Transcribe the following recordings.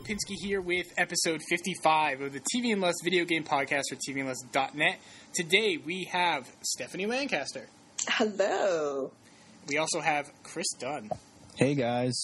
Pinsky here with episode 55 of the TV and Less video game podcast for tvandless.net. Today we have Stephanie Lancaster. Hello. We also have Chris Dunn. Hey, guys.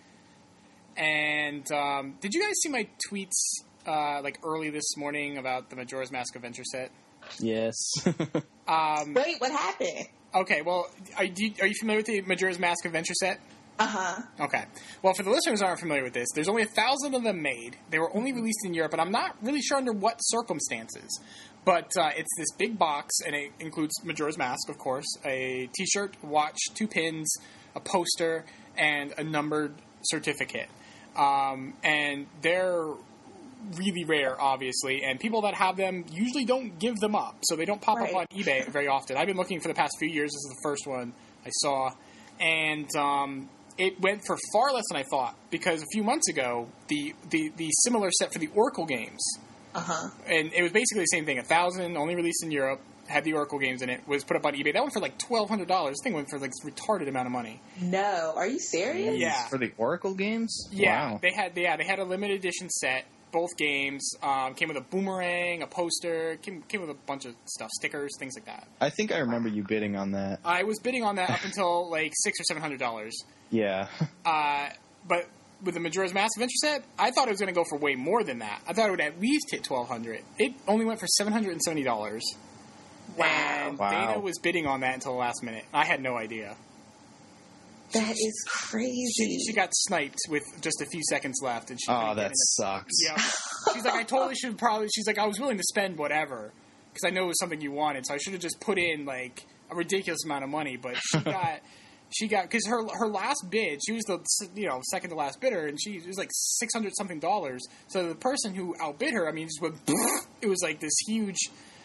And did you guys see my tweets early this morning about the Majora's Mask Adventure set? Yes. Wait, what happened? Okay, well, are you familiar with the Majora's Mask Adventure set? Uh-huh. Okay. Well, for the listeners who aren't familiar with this, there's only 1,000 of them made. They were only released in Europe, and I'm not really sure under what circumstances. But it's this big box, and it includes Majora's Mask, of course, a T-shirt, watch, 2 pins, a poster, and a numbered certificate. And they're really rare, obviously, and people that have them usually don't give them up, so they don't pop up on eBay very often. I've been looking for the past few years. This is the first one I saw, and it went for far less than I thought, because a few months ago, the similar set for the Oracle games, and it was basically the same thing, 1,000, only released in Europe, had the Oracle games in it, was put up on eBay. That went for like $1,200. This thing went for like a retarded amount of money. No, are you serious? Yeah. For the Oracle games? Yeah, Wow. they had a limited edition set. Both games came with a boomerang, a poster, came with a bunch of stuff, stickers, things like that. I think I remember you bidding on that. I was bidding on that up until like $600 or $700. Yeah. But with the Majora's Mask Adventure set, I thought it was going to go for way more than that. I thought it would at least hit $1,200. It only went for $770. Wow. And Dana was bidding on that until the last minute. I had no idea. That is crazy. She got sniped with just a few seconds left, and she. Oh, that sucks. Yeah. She's like, I totally should probably. She's like, I was willing to spend whatever because I know it was something you wanted, so I should have just put in like a ridiculous amount of money. But she got because her last bid, she was the second to last bidder, and it was like $600 something. So the person who outbid her, I mean, just went. It was like this huge.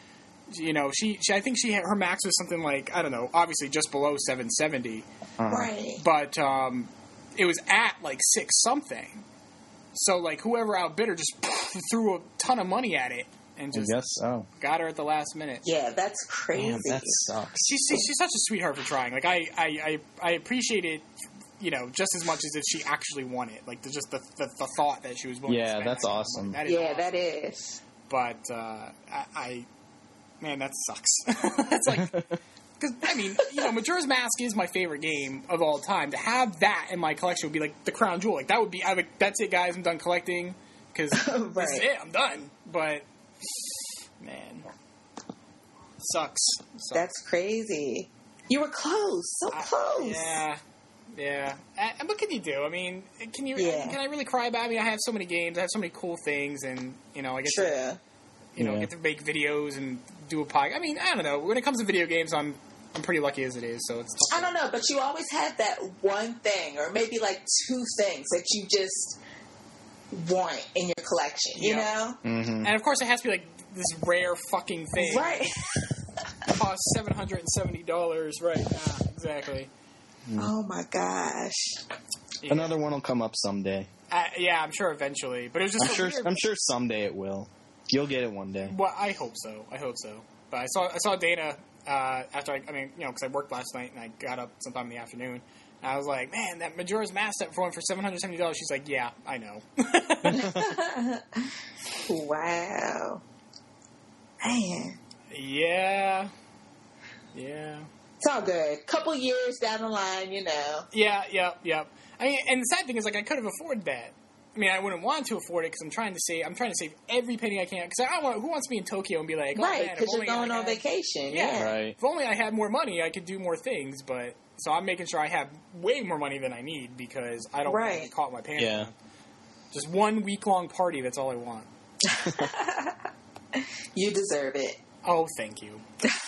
I think her max was something like, I don't know, obviously just below 770. Right. But it was at like 6 something. So like whoever outbid her just threw a ton of money at it and just got her at the last minute. Yeah, that's crazy. Damn, that sucks. She's such a sweetheart for trying. Like I appreciate it, just as much as if she actually won it. Like just the thought that she was willing to spend. Yeah, that's awesome. That is awesome. That is. But man, that sucks. That's like, because I mean, Majora's Mask is my favorite game of all time. To have that in my collection would be like the crown jewel. Like that would be, that's it, guys. I'm done collecting because this is it. I'm done. But man, sucks. That's crazy. You were close, so close. Yeah. And what can you do? I mean, can I really cry about it? I mean, I have so many games. I have so many cool things, and I get to. Get to make videos and do a podcast. I mean, I don't know. When it comes to video games, I'm pretty lucky as it is. So it's tough. I don't know, but you always have that one thing, or maybe like 2 things that you just want in your collection. You know? Mm-hmm. And of course, it has to be like this rare fucking thing. Right. It costs $770. Right. Exactly. Oh my gosh. Yeah. Another one will come up someday. Yeah, I'm sure eventually. But it was just. I'm sure someday it will. You'll get it one day. Well, I hope so. But I saw Dana after because I worked last night and I got up sometime in the afternoon. And I was like, man, that Majora's Mask set for $770. She's like, yeah, I know. Wow. Man. Yeah. It's all good. Couple years down the line, Yeah. I mean, and the sad thing is, like, I could have afforded that. I mean, I wouldn't want to afford it because I'm trying to save every penny I can. Because who wants to be in Tokyo and be like, right? Because you're going on vacation. Yeah. Right. If only I had more money, I could do more things. But so I'm making sure I have way more money than I need because I don't want to get caught in my pants. Yeah. Just 1 week-long party. That's all I want. You deserve it. Oh, thank you.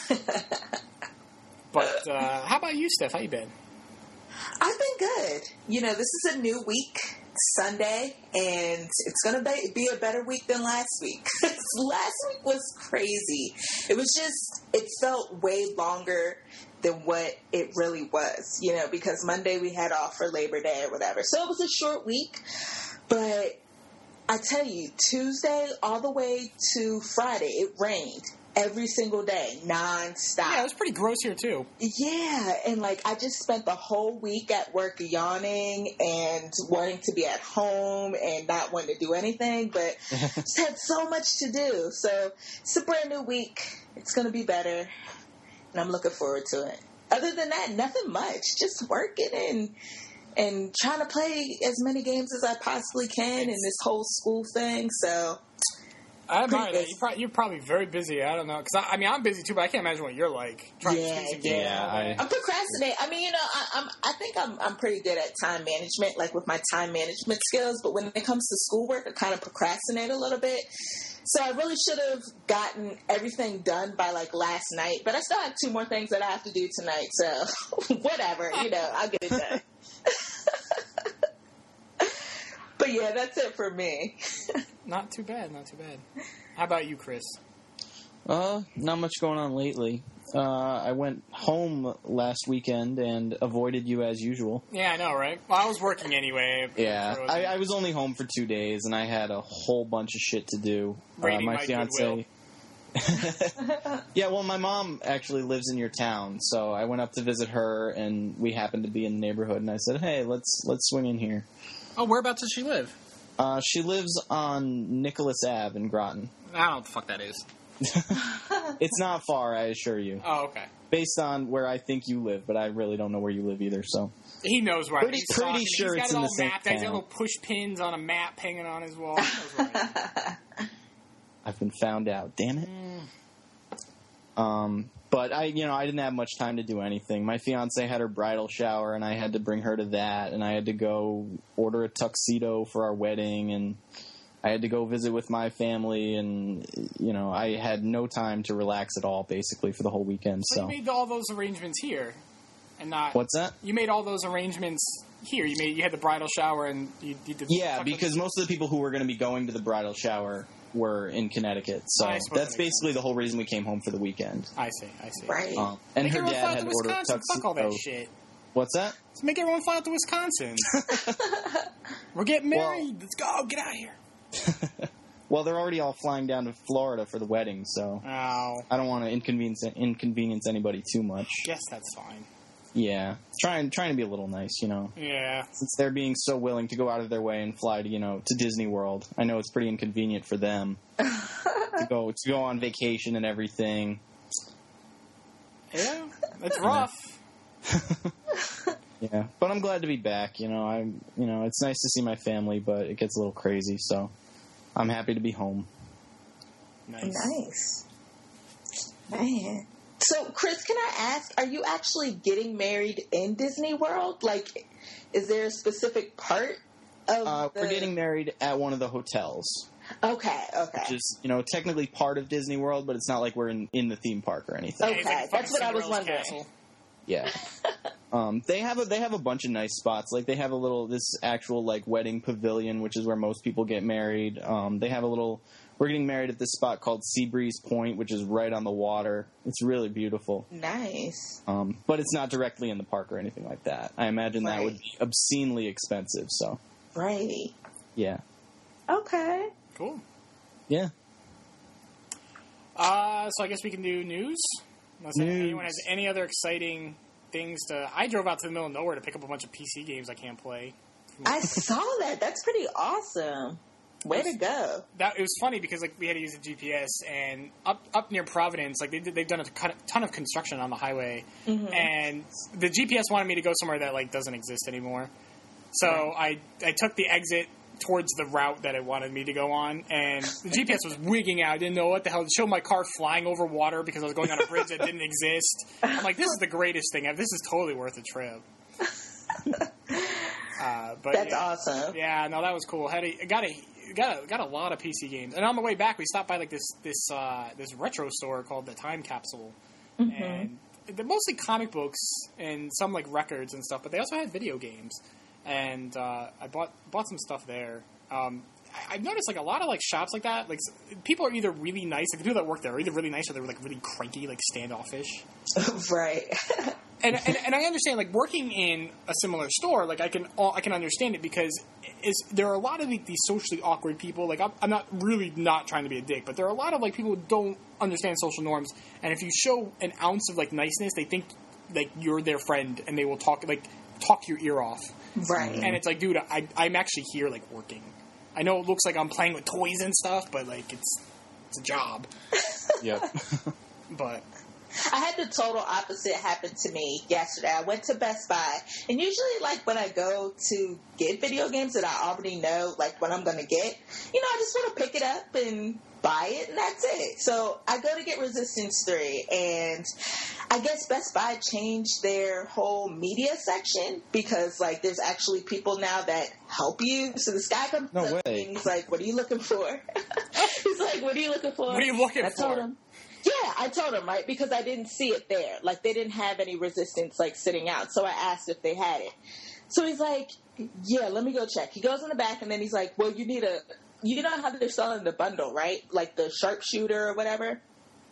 But how about you, Steph? How you been? I've been good. This is a new week. Sunday, and it's going to be a better week than last week. Last week was crazy. It felt way longer than what it really was, because Monday we had off for Labor Day or whatever. So it was a short week, but I tell you, Tuesday all the way to Friday, it rained every single day, nonstop. Yeah, it was pretty gross here too. Yeah, and like I just spent the whole week at work yawning and wanting to be at home and not wanting to do anything, but just had so much to do. So it's a brand new week. It's going to be better, and I'm looking forward to it. Other than that, nothing much. Just working and trying to play as many games as I possibly can in this whole school thing. So I admire that. You're probably very busy. I don't know. Because, I'm busy too, but I can't imagine what you're like. I'm procrastinating. I mean, I think I'm pretty good at time management, like with my time management skills. But when it comes to schoolwork, I kind of procrastinate a little bit. So I really should have gotten everything done by, like, last night. But I still have 2 more things that I have to do tonight. So whatever, I'll get it done. But yeah, that's it for me. Not too bad. How about you, Chris? Not much going on lately. I went home last weekend and avoided you as usual. Yeah, I know, right? Well, I was working anyway. Yeah, I was only home for 2 days, and I had a whole bunch of shit to do. My fiance. Yeah, well, my mom actually lives in your town, so I went up to visit her, and we happened to be in the neighborhood, and I said, "Hey, let's swing in here." Oh, whereabouts does she live? She lives on Nicholas Ave in Groton. I don't know what the fuck that is. It's not far, I assure you. Oh, okay. Based on where I think you live, but I really don't know where you live either, so. He knows where Pretty sure it's in the same town. He's got little push pins on a map hanging on his wall. I've been found out, damn it. But I didn't have much time to do anything. My fiance had her bridal shower, and I had to bring her to that, and I had to go order a tuxedo for our wedding, and I had to go visit with my family, and I had no time to relax at all, basically, for the whole weekend. So you made all those arrangements here, and not. What's that? You made all those arrangements here. You had the bridal shower, and you did. Yeah, because most of the people who were going to be going to the bridal shower were in Connecticut, so that's basically the whole reason we came home for the weekend. I see. Right. And her dad had ordered a tuxedo. Fuck all that shit. What's that? Let's make everyone fly out to Wisconsin. We're getting married. Let's go. Get out of here. Well, they're already all flying down to Florida for the wedding, so I don't want to inconvenience anybody too much. Guess that's fine. Yeah, trying to be a little nice, Yeah. Since they're being so willing to go out of their way and fly to to Disney World, I know it's pretty inconvenient for them to go on vacation and everything. Yeah, it's rough. Yeah, but I'm glad to be back. It's nice to see my family, but it gets a little crazy, so I'm happy to be home. Nice. Man. So, Chris, can I ask, are you actually getting married in Disney World? Like, is there a specific part of We're getting married at one of the hotels. Okay. Which is, technically part of Disney World, but it's not like we're in the theme park or anything. Okay, that's what I was wondering. Castle. Yeah. They have a bunch of nice spots. Like, they have this actual, like, wedding pavilion, which is where most people get married. They have we're getting married at this spot called Seabreeze Point, which is right on the water. It's really beautiful. Nice. But it's not directly in the park or anything like that. I imagine that would be obscenely expensive, so. Right. Yeah. Okay. Cool. Yeah. So I guess we can do news. Unless anyone has any other exciting things to... I drove out to the middle of nowhere to pick up a bunch of PC games I can't play. I saw that. That's pretty awesome. Way to go. It was funny because we had to use a GPS, and up near Providence, they've done a ton of construction on the highway, and the GPS wanted me to go somewhere that doesn't exist anymore. So I took the exit towards the route that it wanted me to go on, and the GPS was wigging out. I didn't know what the hell. It showed my car flying over water because I was going on a bridge that didn't exist. I'm like, this is the greatest thing. This is totally worth a trip. But that's awesome. Yeah, no, that was cool. Got a lot of PC games, and on the way back, we stopped by this retro store called the Time Capsule, and they're mostly comic books and some records and stuff, but they also had video games, and I bought some stuff there. I've noticed a lot of shops like that, people are either really nice, the people that work there are either really nice or they're really cranky, standoffish. Right. And I understand, like, working in a similar store, like, I can understand it because there are a lot of, like, these socially awkward people. Like, I'm not really not trying to be a dick, but there are a lot of, like, people who don't understand social norms. And if you show an ounce of, like, niceness, they think, like, you're their friend, and they will talk your ear off. Right. And it's like, dude, I'm actually here, like, working. I know it looks like I'm playing with toys and stuff, but, like, it's a job. Yep. But I had the total opposite happen to me yesterday. I went to Best Buy, and usually, like, when I go to get video games that I already know, like, what I'm going to get, you know, I just want to pick it up and buy it, and that's it. So I go to get Resistance 3, and I guess Best Buy changed their whole media section because, like, there's actually people now that help you. So this guy comes up to me, and he's like, what are you looking for? He's like, what are you looking for? What are you looking for? I told him. Yeah, I told him, right, because I didn't see it there. Like, they didn't have any Resistance, like, sitting out. So I asked if they had it. So he's like, yeah, let me go check. He goes in the back, and then he's like, well, you know how they're selling the bundle, right? Like the sharpshooter or whatever.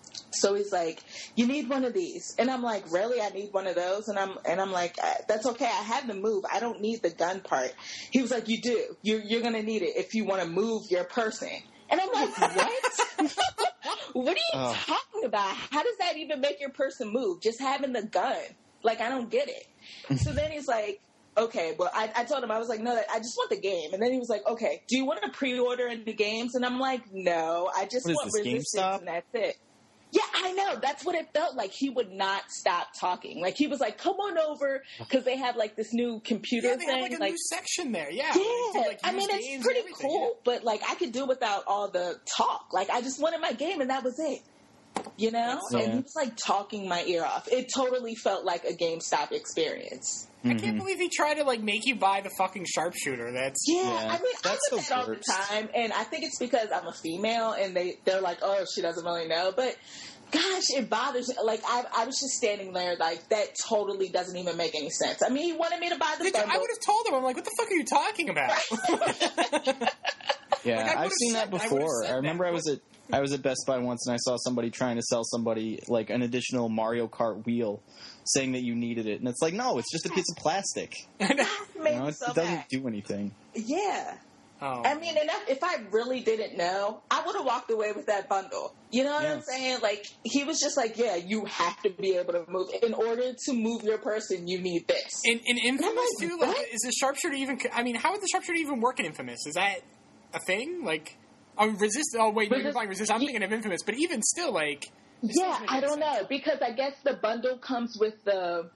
So he's like, you need one of these. And I'm like, really? I need one of those? And I'm like, that's okay. I have the move. I don't need the gun part. He was like, you do. You're going to need it if you want to move your person. And I'm like, what? What are you talking about? How does that even make your person move? Just having the gun. Like, I don't get it. So then he's like, okay, well, I told him, I was like, no, I just want the game. And then he was like, okay, do you want to pre-order any games? And I'm like, no, I just want Resistance, and that's it. Yeah, I know. That's what it felt like. He would not stop talking. Like, he was like, come on over, because they have, like, this new computer thing. They have, like, a new section there. Yeah. Yeah. I mean, it's pretty cool, but, like, I could do without all the talk. Like, I just wanted my game, and that was it. You know? Yeah. And he was, like, talking my ear off. It totally felt like a GameStop experience. I can't believe he tried to, like, make you buy the fucking sharpshooter. Yeah, I mean, I do that all the time, and I think it's because I'm a female, and they're like, oh, she doesn't really know, but gosh, it bothers me. Like, I was just standing there, like, that totally doesn't even make any sense. I mean, he wanted me to buy the bundle. I would have told him, I'm like, what the fuck are you talking about? Yeah, like, I've seen that before. I remember I was at Best Buy once, and I saw somebody trying to sell somebody, like, an additional Mario Kart wheel, saying that you needed it. And it's like, no, it's just a piece of plastic. It doesn't do anything. Yeah. Oh. I mean, and if I really didn't know, I would have walked away with that bundle. You know what I'm saying? Like, he was just like, yeah, you have to be able to move. In order to move your person, you need this. In Infamous, too, like, is the sharpshooter even... I mean, how would the sharpshooter even work in Infamous? Is that a thing? Like, Resist... Oh, wait, you're playing Resist. I'm thinking of Infamous. But even still, like... Yeah, I don't know. Because I guess the bundle comes with the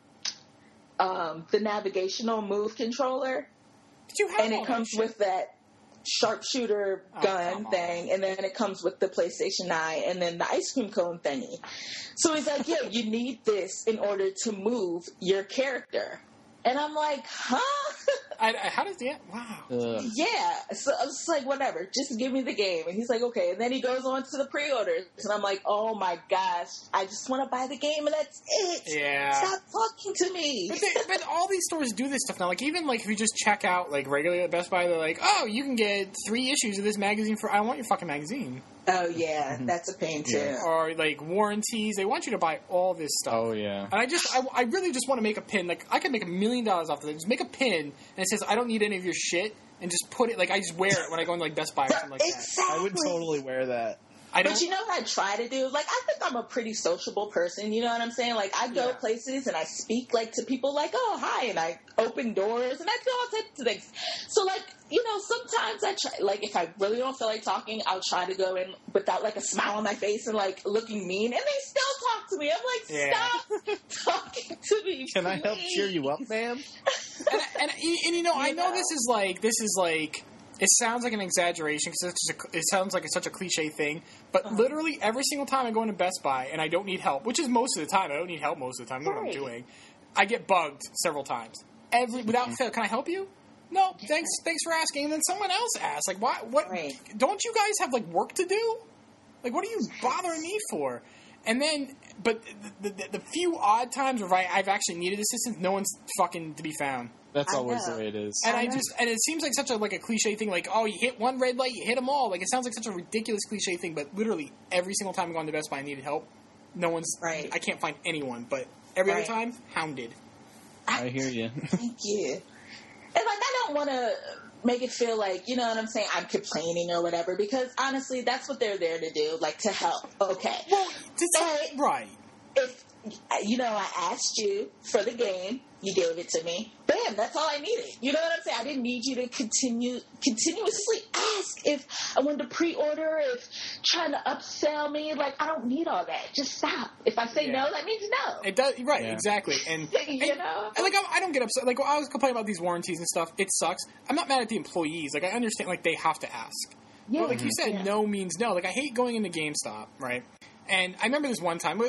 navigational move controller. Did you have and it comes with that sharpshooter gun thing, and then it comes with the PlayStation Eye, and then the ice cream cone thingy. So he's like, yeah, you need this in order to move your character. And I'm like, huh? How does that... Wow. Yeah. So I was just like, whatever. Just give me the game. And he's like, okay. And then he goes on to the pre-orders. And I'm like, oh, my gosh. I just want to buy the game, and that's it. Yeah. Stop talking to me. But all these stores do this stuff now. Like, even, like, if you just check out, like, regularly at Best Buy, they're like, oh, you can get 3 issues of this magazine for... I don't want your fucking magazine. Oh, yeah. That's a pain, too. Yeah. Or, like, warranties. They want you to buy all this stuff. Oh, yeah. And I really just want to make a pin. Like, I could make $1 million off of it. Just make a pin, and it says, I don't need any of your shit, and just put it, like, I just wear it when I go into, like, Best Buy or something like exactly. that. I would totally wear that. But you know what I try to do? Like, I think I'm a pretty sociable person, you know what I'm saying? Like, I go places and I speak, like, to people like, oh, hi, and I open doors, and I do all types of things. So, like, you know, sometimes I try, like, if I really don't feel like talking, I'll try to go in without, like, a smile on my face and, like, looking mean, and they still talk to me. I'm like, stop talking to me, Can I help cheer you up, ma'am? and you know, I know this is like, it sounds like an exaggeration because it sounds like it's such a cliche thing, but literally every single time I go into Best Buy and I don't need help, which is most of the time, I don't need help most of the time, I know what I'm doing, I get bugged several times. Without fail, can I help you? No, thanks for asking. And then someone else asks, like, what? Right. Don't you guys have, like, work to do? Like, what are you bothering me for? And then, but the few odd times where I've actually needed assistance, no one's fucking to be found. That's always the way it is. And and it seems like such a cliche thing, like, oh, you hit one red light, you hit them all. Like, it sounds like such a ridiculous cliche thing, but literally every single time I've gone to Best Buy and needed help, no one's, I can't find anyone, but Every Right. other time, hounded. I hear you. Thank you. And I don't want to make it feel like, you know what I'm saying, I'm complaining or whatever, because honestly, that's what they're there to do, like to help. Okay. Well, But right. if, I asked you for the game, you gave it to me. Bam, that's all I needed. You know what I'm saying? I didn't need you to continuously ask if I wanted to pre-order, if trying to upsell me. Like, I don't need all that. Just stop. If I say no, that means no. It does, right? Yeah. Exactly. And You know? and like I don't get upset. Like I was complaining about these warranties and stuff. It sucks. I'm not mad at the employees. Like I understand. Like they have to ask. Yeah. But like you said, no means no. Like I hate going into GameStop, right? And I remember this one time.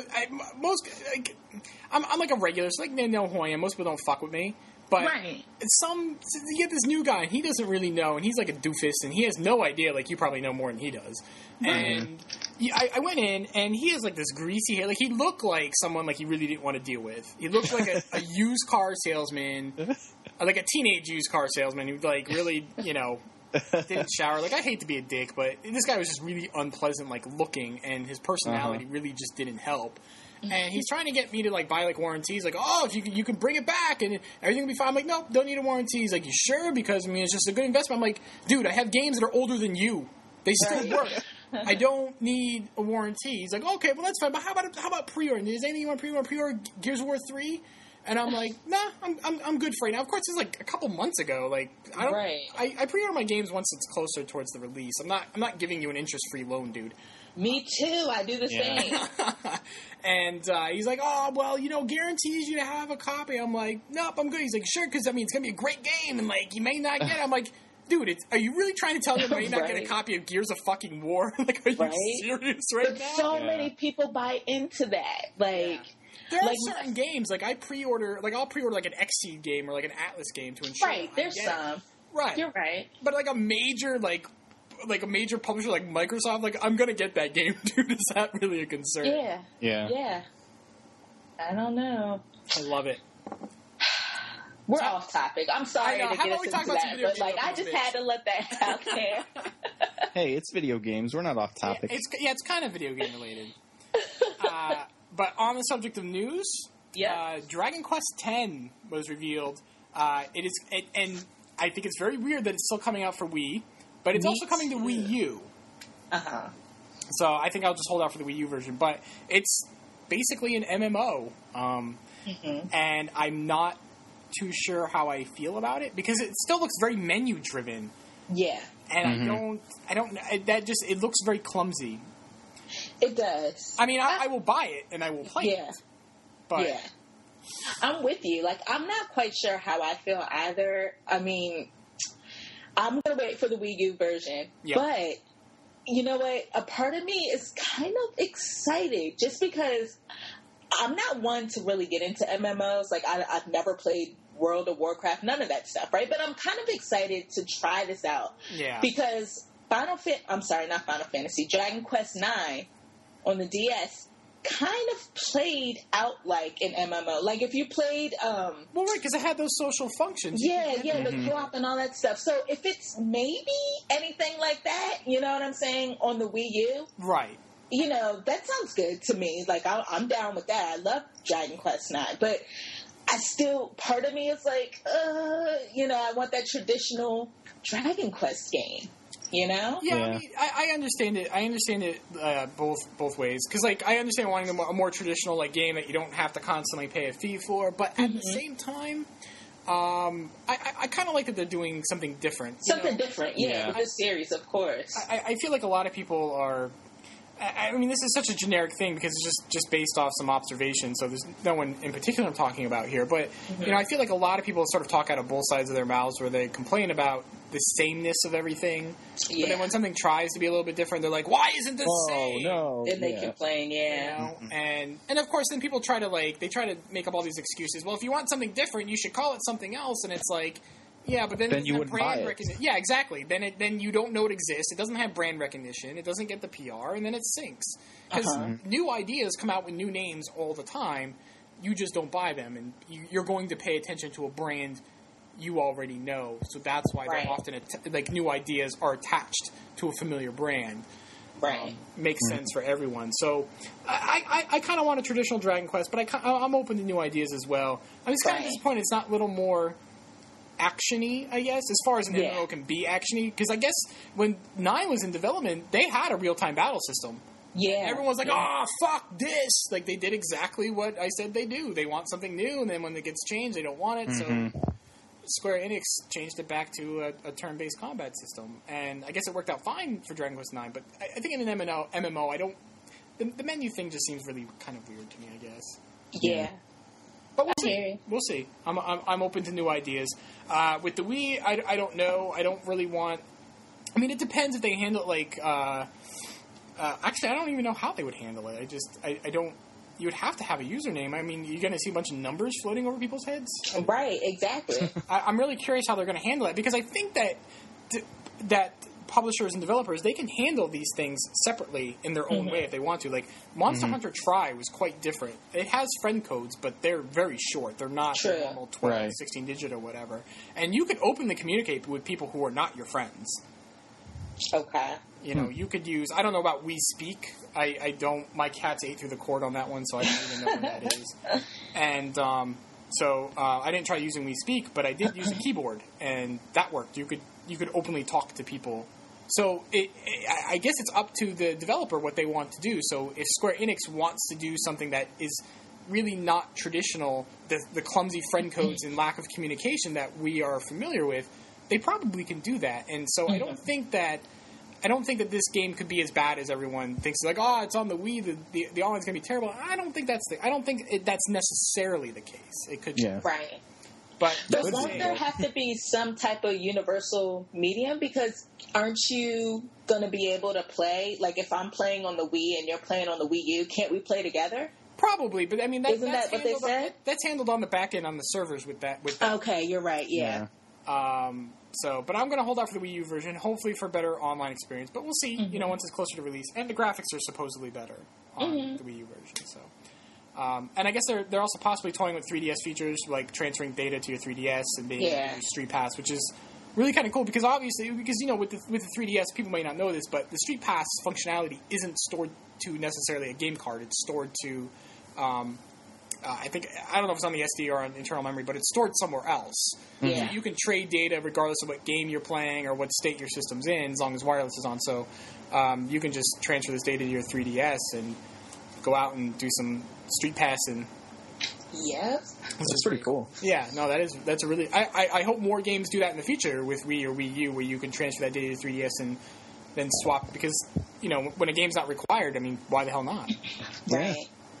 I'm like a regular. So like they know who I am. Most people don't fuck with me. But Right. you get this new guy, and he doesn't really know, and he's like a doofus, and he has no idea. Like you probably know more than he does. And I went in, and he has like this greasy hair. Like he looked like someone like he really didn't want to deal with. He looked like a used car salesman, like a teenage used car salesman who like really didn't shower. Like I hate to be a dick, but this guy was just really unpleasant, like looking, and his personality really just didn't help. And he's trying to get me to like buy like warranties, like, oh, if you can bring it back and everything will be fine. I'm like, nope, don't need a warranty. He's like, you sure? Because I mean, it's just a good investment. I'm like, dude, I have games that are older than you. They still work. I don't need a warranty. He's like, okay, well that's fine. But how about pre-order? Is anything you want pre-order Gears of War 3? And I'm like, nah, I'm good for right now. Of course, it's like a couple months ago. Like I don't. Right. I pre-order my games once it's closer towards the release. I'm not giving you an interest-free loan, dude. Me too. I do the same. And he's like, oh, well, guarantees you to have a copy. I'm like, nope, I'm good. He's like, sure, because, I mean, it's going to be a great game, and, like, you may not get it. I'm like, dude, are you really trying to tell me I may not get a copy of Gears of fucking War? Like, are you serious but now? so many people buy into that. Like, there are certain games, like, I'll pre-order, like, an Xseed game or, like, an Atlas game to ensure right, there's some. Right. You're right. But, like, a major publisher like Microsoft, like, I'm going to get that game, dude. Is that really a concern? Yeah. I don't know. I love it. We're off topic. I'm sorry to How get about us we into talk about some that, video but like games, I just bitch? had to let that out there. Hey, it's video games. We're not off topic. It's kind of video game related. But on the subject of news, Dragon Quest X was revealed. And I think it's very weird that it's still coming out for Wii, but it's also coming to Wii U. So I think I'll just hold out for the Wii U version. But it's basically an MMO, and I'm not too sure how I feel about it because it still looks very menu driven. Yeah, and I don't. It looks very clumsy. It does. I mean, I will buy it and I will play it. But I'm with you. Like, I'm not quite sure how I feel either. I mean, I'm gonna wait for the Wii U version, but you know what? A part of me is kind of excited just because I'm not one to really get into MMOs. Like, I've never played World of Warcraft, none of that stuff, right? But I'm kind of excited to try this out. Yeah. Because not Final Fantasy, Dragon Quest IX on the DS kind of played out like an MMO. Like, if you played... well, right, because it had those social functions. The co-op and all that stuff. So if it's maybe anything like that, you know what I'm saying, on the Wii U... Right. You know, that sounds good to me. Like, I'm down with that. I love Dragon Quest IX. But I still... Part of me is like, I want that traditional Dragon Quest game. You know? Yeah. I mean, I understand it. I understand it both ways. Because, like, I understand wanting a more traditional, like, game that you don't have to constantly pay a fee for. But at the same time, I kind of like that they're doing something different. Different, with this series, of course. I feel like a lot of people are... I mean, this is such a generic thing because it's just based off some observations, so there's no one in particular I'm talking about here. But, I feel like a lot of people sort of talk out of both sides of their mouths where they complain about the sameness of everything. Yeah. But then when something tries to be a little bit different, they're like, why isn't this same? No. Then they complain, And of course, then people try to, make up all these excuses. Well, if you want something different, you should call it something else. And it's like... Yeah, but then you wouldn't buy it. Yeah, exactly. Then you don't know it exists. It doesn't have brand recognition. It doesn't get the PR, and then it sinks. Because new ideas come out with new names all the time. You just don't buy them, and you're going to pay attention to a brand you already know. So that's why they're often new ideas are attached to a familiar brand. Right. makes sense for everyone. So I kind of want a traditional Dragon Quest, but I'm open to new ideas as well. I'm just kind of disappointed it's not a little more action-y, I guess, as far as an MMO can be action-y. Because I guess when 9 was in development, they had a real-time battle system. Yeah. Everyone's like, oh, fuck this. Like, they did exactly what I said they do. They want something new, and then when it gets changed, they don't want it. So Square Enix changed it back to a turn-based combat system. And I guess it worked out fine for Dragon Quest 9, but I think in an MMO, I don't... The menu thing just seems really kind of weird to me, I guess. Yeah. But we'll see. We'll see. I'm open to new ideas. With the Wii, I don't know. I don't really want... I mean, it depends if they handle it like... actually, I don't even know how they would handle it. I don't... You would have to have a username. I mean, you're going to see a bunch of numbers floating over people's heads. Right, exactly. I'm really curious how they're going to handle it, because I think that publishers and developers, they can handle these things separately in their own way if they want to. Like, Monster Hunter Tri was quite different. It has friend codes, but they're very short. They're not the normal 12, 16-digit or whatever. And you can openly communicate with people who are not your friends. Okay. You know, you could use... I don't know about We Speak. I don't... My cat's ate through the cord on that one, so I don't even know what that is. And so I didn't try using We Speak, but I did use a keyboard, and that worked. You could openly talk to people. So I guess it's up to the developer what they want to do. So if Square Enix wants to do something that is really not traditional, the clumsy friend codes and lack of communication that we are familiar with, they probably can do that. And so I don't think that this game could be as bad as everyone thinks. Like, oh, it's on the Wii, the online's going to be terrible. I don't think that's necessarily the case. It could be. Right. But won't there have to be some type of universal medium? Because aren't you going to be able to play, like if I'm playing on the Wii and you're playing on the Wii U, can't we play together? Probably, but I mean, isn't that what they said? That's handled on the back end on the servers with that. Okay, you're right, yeah. But I'm going to hold out for the Wii U version, hopefully for a better online experience. But we'll see, you know, once it's closer to release. And the graphics are supposedly better on the Wii U version. So, and I guess they're also possibly toying with 3DS features, like transferring data to your 3DS and being able to use Street Pass, which is really kind of cool because you know, with the 3DS, people may not know this, but the Street Pass functionality isn't stored to necessarily a game card. It's stored to... I don't know if it's on the SD or on internal memory, but it's stored somewhere else. Yeah. You can trade data regardless of what game you're playing or what state your system's in, as long as wireless is on. So you can just transfer this data to your 3DS and go out and do some Street Passing. Yep. That's pretty cool. Yeah, no, that's a really... I hope more games do that in the future with Wii or Wii U, where you can transfer that data to 3DS and then swap, because, you know, when a game's not required, I mean, why the hell not? Right.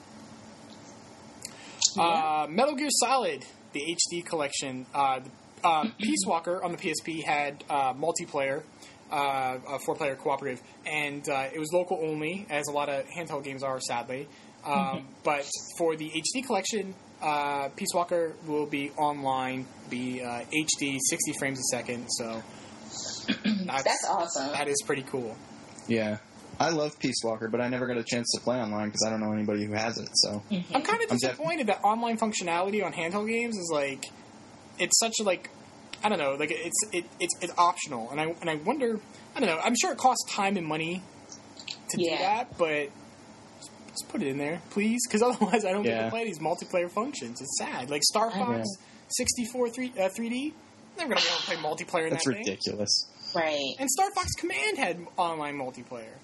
Metal Gear Solid, the HD collection. Peace Walker on the PSP had multiplayer, a 4-player cooperative, and it was local only, as a lot of handheld games are, sadly. But for the HD collection, Peace Walker will be online, be HD, 60 frames a second, so that's awesome. That is pretty cool. Yeah. I love Peace Walker, but I never got a chance to play online because I don't know anybody who has it. So I'm kind of disappointed that online functionality on handheld games is like, it's such a, like, I don't know, like it's optional, and I wonder, I don't know, I'm sure it costs time and money to do that, but just put it in there, please, because otherwise I don't get to play these multiplayer functions. It's sad. Like Star Fox 64 3D, never gonna be able to play multiplayer in That's that thing. That's ridiculous. Right. And Star Fox Command had online multiplayer.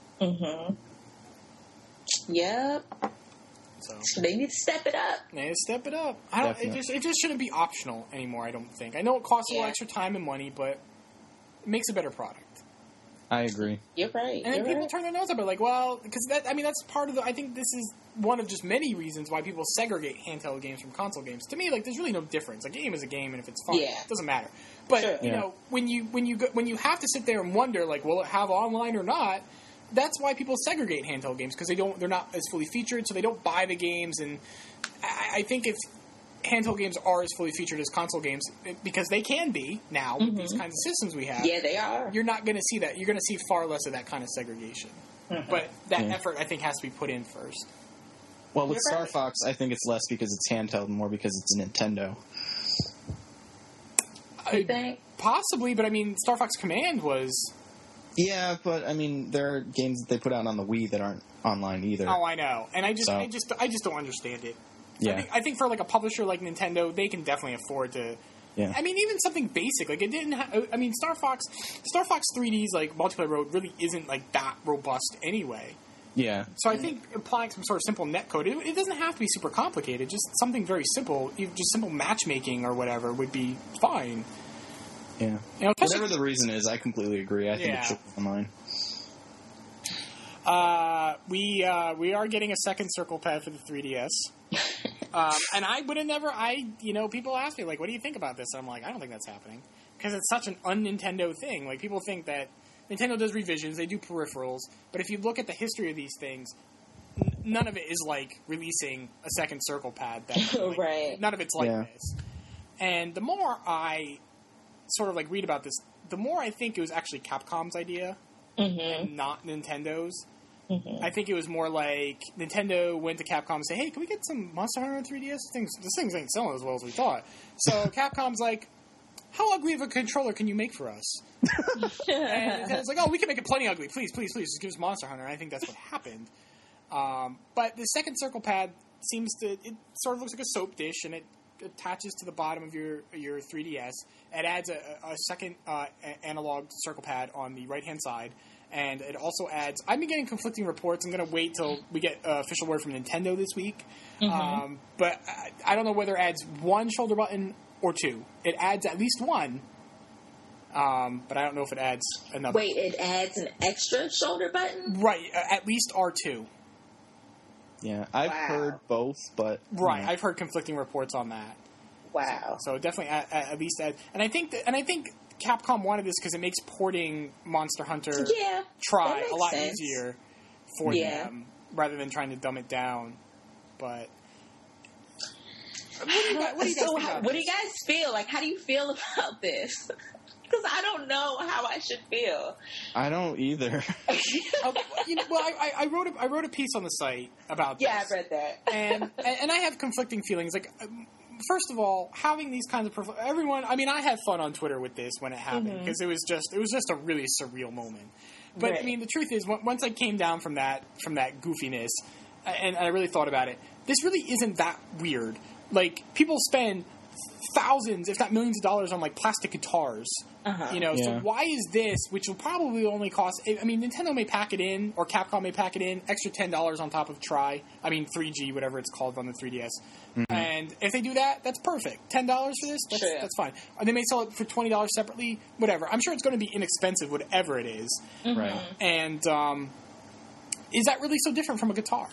Yep. So they need to step it up. They need to step it up. It just shouldn't be optional anymore, I don't think. I know it costs a little extra time and money, but it makes a better product. I agree. You're right. And then people turn their nose up, like, well, because that's part of the... I think this is one of just many reasons why people segregate handheld games from console games. To me, like, there's really no difference. A game is a game, and if it's fun, it doesn't matter. But, you know, when you have to sit there and wonder, like, will it have online or not, that's why people segregate handheld games, because they're not as fully featured, so they don't buy the games. And I think if handheld games are as fully featured as console games, because they can be now with these kinds of systems we have. Yeah, they are. You're not going to see that. You're going to see far less of that kind of segregation. But that effort, I think, has to be put in first. Well, with Star Fox, I think it's less because it's handheld, more because it's a Nintendo. You think? Possibly, but I mean, Star Fox Command was Yeah, but I mean, there are games that they put out on the Wii that aren't online either. Oh, I know, and I just don't understand it. Yeah, I think for like a publisher like Nintendo, they can definitely afford to. Yeah. I mean, even something basic like it didn't. I mean, Star Fox 3D's like multiplayer mode really isn't like that robust anyway. Yeah. So I think applying some sort of simple netcode, it doesn't have to be super complicated. Just something very simple, just simple matchmaking or whatever would be fine. Yeah. You know, whatever the reason is, I completely agree. I think it should be online. We are getting a second circle pad for the 3DS. And I would have never, people ask me, like, what do you think about this? And I'm like, I don't think that's happening. Because it's such an un-Nintendo thing. Like, people think that Nintendo does revisions, they do peripherals, but if you look at the history of these things, none of it is like releasing a second circle pad. Right. None of it's like this. And the more I sort of like read about this, the more I think it was actually Capcom's idea and not Nintendo's. Mm-hmm. I think it was more like Nintendo went to Capcom and said, hey, can we get some Monster Hunter on 3DS? This thing ain't selling as well as we thought. So Capcom's like, how ugly of a controller can you make for us? And Nintendo's like, oh, we can make it plenty ugly. Please, just give us Monster Hunter. And I think that's what happened. But the second circle pad it sort of looks like a soap dish, and it attaches to the bottom of your 3DS. It adds a second analog circle pad on the right-hand side. And it also adds... I've been getting conflicting reports. I'm going to wait till we get official word from Nintendo this week. Mm-hmm. But I don't know whether it adds one shoulder button or two. It adds at least one. But I don't know if it adds another. Wait, it adds an extra shoulder button? Right. At least R2. Yeah, I've heard both, but... Right, I've heard conflicting reports on that. Wow. So definitely at least add... And I think Capcom wanted this because it makes porting Monster Hunter Tri a lot easier for them, rather than trying to dumb it down. But what do you guys feel? Like, how do you feel about this? Because I don't know how I should feel. I don't either. I wrote a piece on the site about this. Yeah, I read that. and I have conflicting feelings. Like, first of all, having these kinds of everyone. I mean, I had fun on Twitter with this when it happened because it was just a really surreal moment. But I mean, the truth is, once I came down from that goofiness, and I really thought about it, this really isn't that weird. Like, people spend thousands, if not millions of dollars on like plastic guitars, so why is this, which will probably only cost, I mean, Nintendo may pack it in, or Capcom may pack it in, extra $10 on top of 3G, whatever it's called on the 3DS. And if they do that, that's perfect. $10 for this, that's fine. Or they may sell it for $20 separately, whatever. I'm sure it's going to be inexpensive, whatever it is. Right. And is that really so different from a guitar?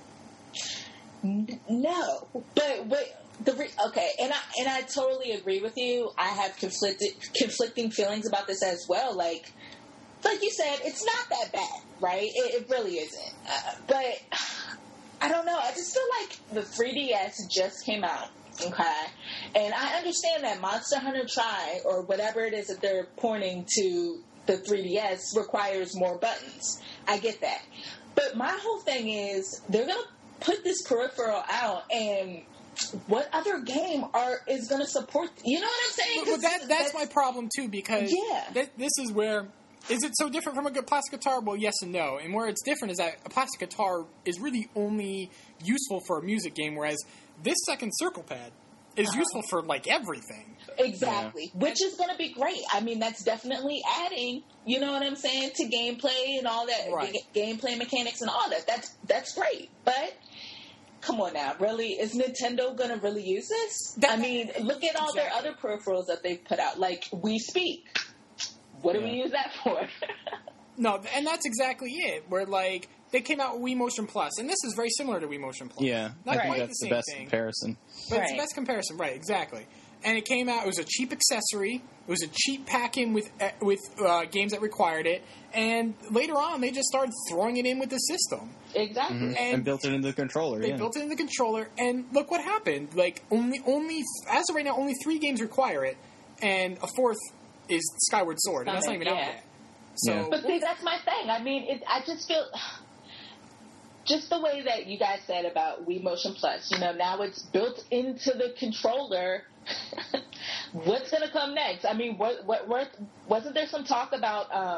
No, but okay, and I totally agree with you. I have conflicting feelings about this as well. Like you said, it's not that bad, right? It really isn't. But I don't know. I just feel like the 3DS just came out, okay? And I understand that Monster Hunter Tri, or whatever it is that they're pointing to the 3DS, requires more buttons. I get that. But my whole thing is, they're going to put this peripheral out, and what other game is going to support? You know what I'm saying? Well, that's my problem too, because this is where, is it so different from a plastic guitar? Well, yes and no. And where it's different is that a plastic guitar is really only useful for a music game, whereas this second circle pad is useful for like everything. Exactly, which is going to be great. I mean, that's definitely adding, you know what I'm saying, to gameplay and all that, gameplay mechanics and all that. That's great, but come on now, really? Is Nintendo going to really use this? I mean, look at all their other peripherals that they've put out, like Wii Speak. What do we use that for? No, and that's exactly it. Where, like, they came out with Wii Motion Plus, and this is very similar to Wii Motion Plus. Yeah, not I quite think that's the the same best thing, comparison. But it's the best comparison, right, exactly. And it came out, it was a cheap accessory, it was a cheap pack-in with games that required it, and later on, they just started throwing it in with the system. Exactly. Mm-hmm. And built it into the controller, They built it into the controller, and look what happened. Like, only as of right now, only 3 games require it, and a 4th is Skyward Sword, and that's not even out yet. So, but see, that's my thing. I mean, I just feel... Just the way that you guys said about Wii Motion Plus, now it's built into the controller. What's going to come next? I mean, what wasn't there some talk about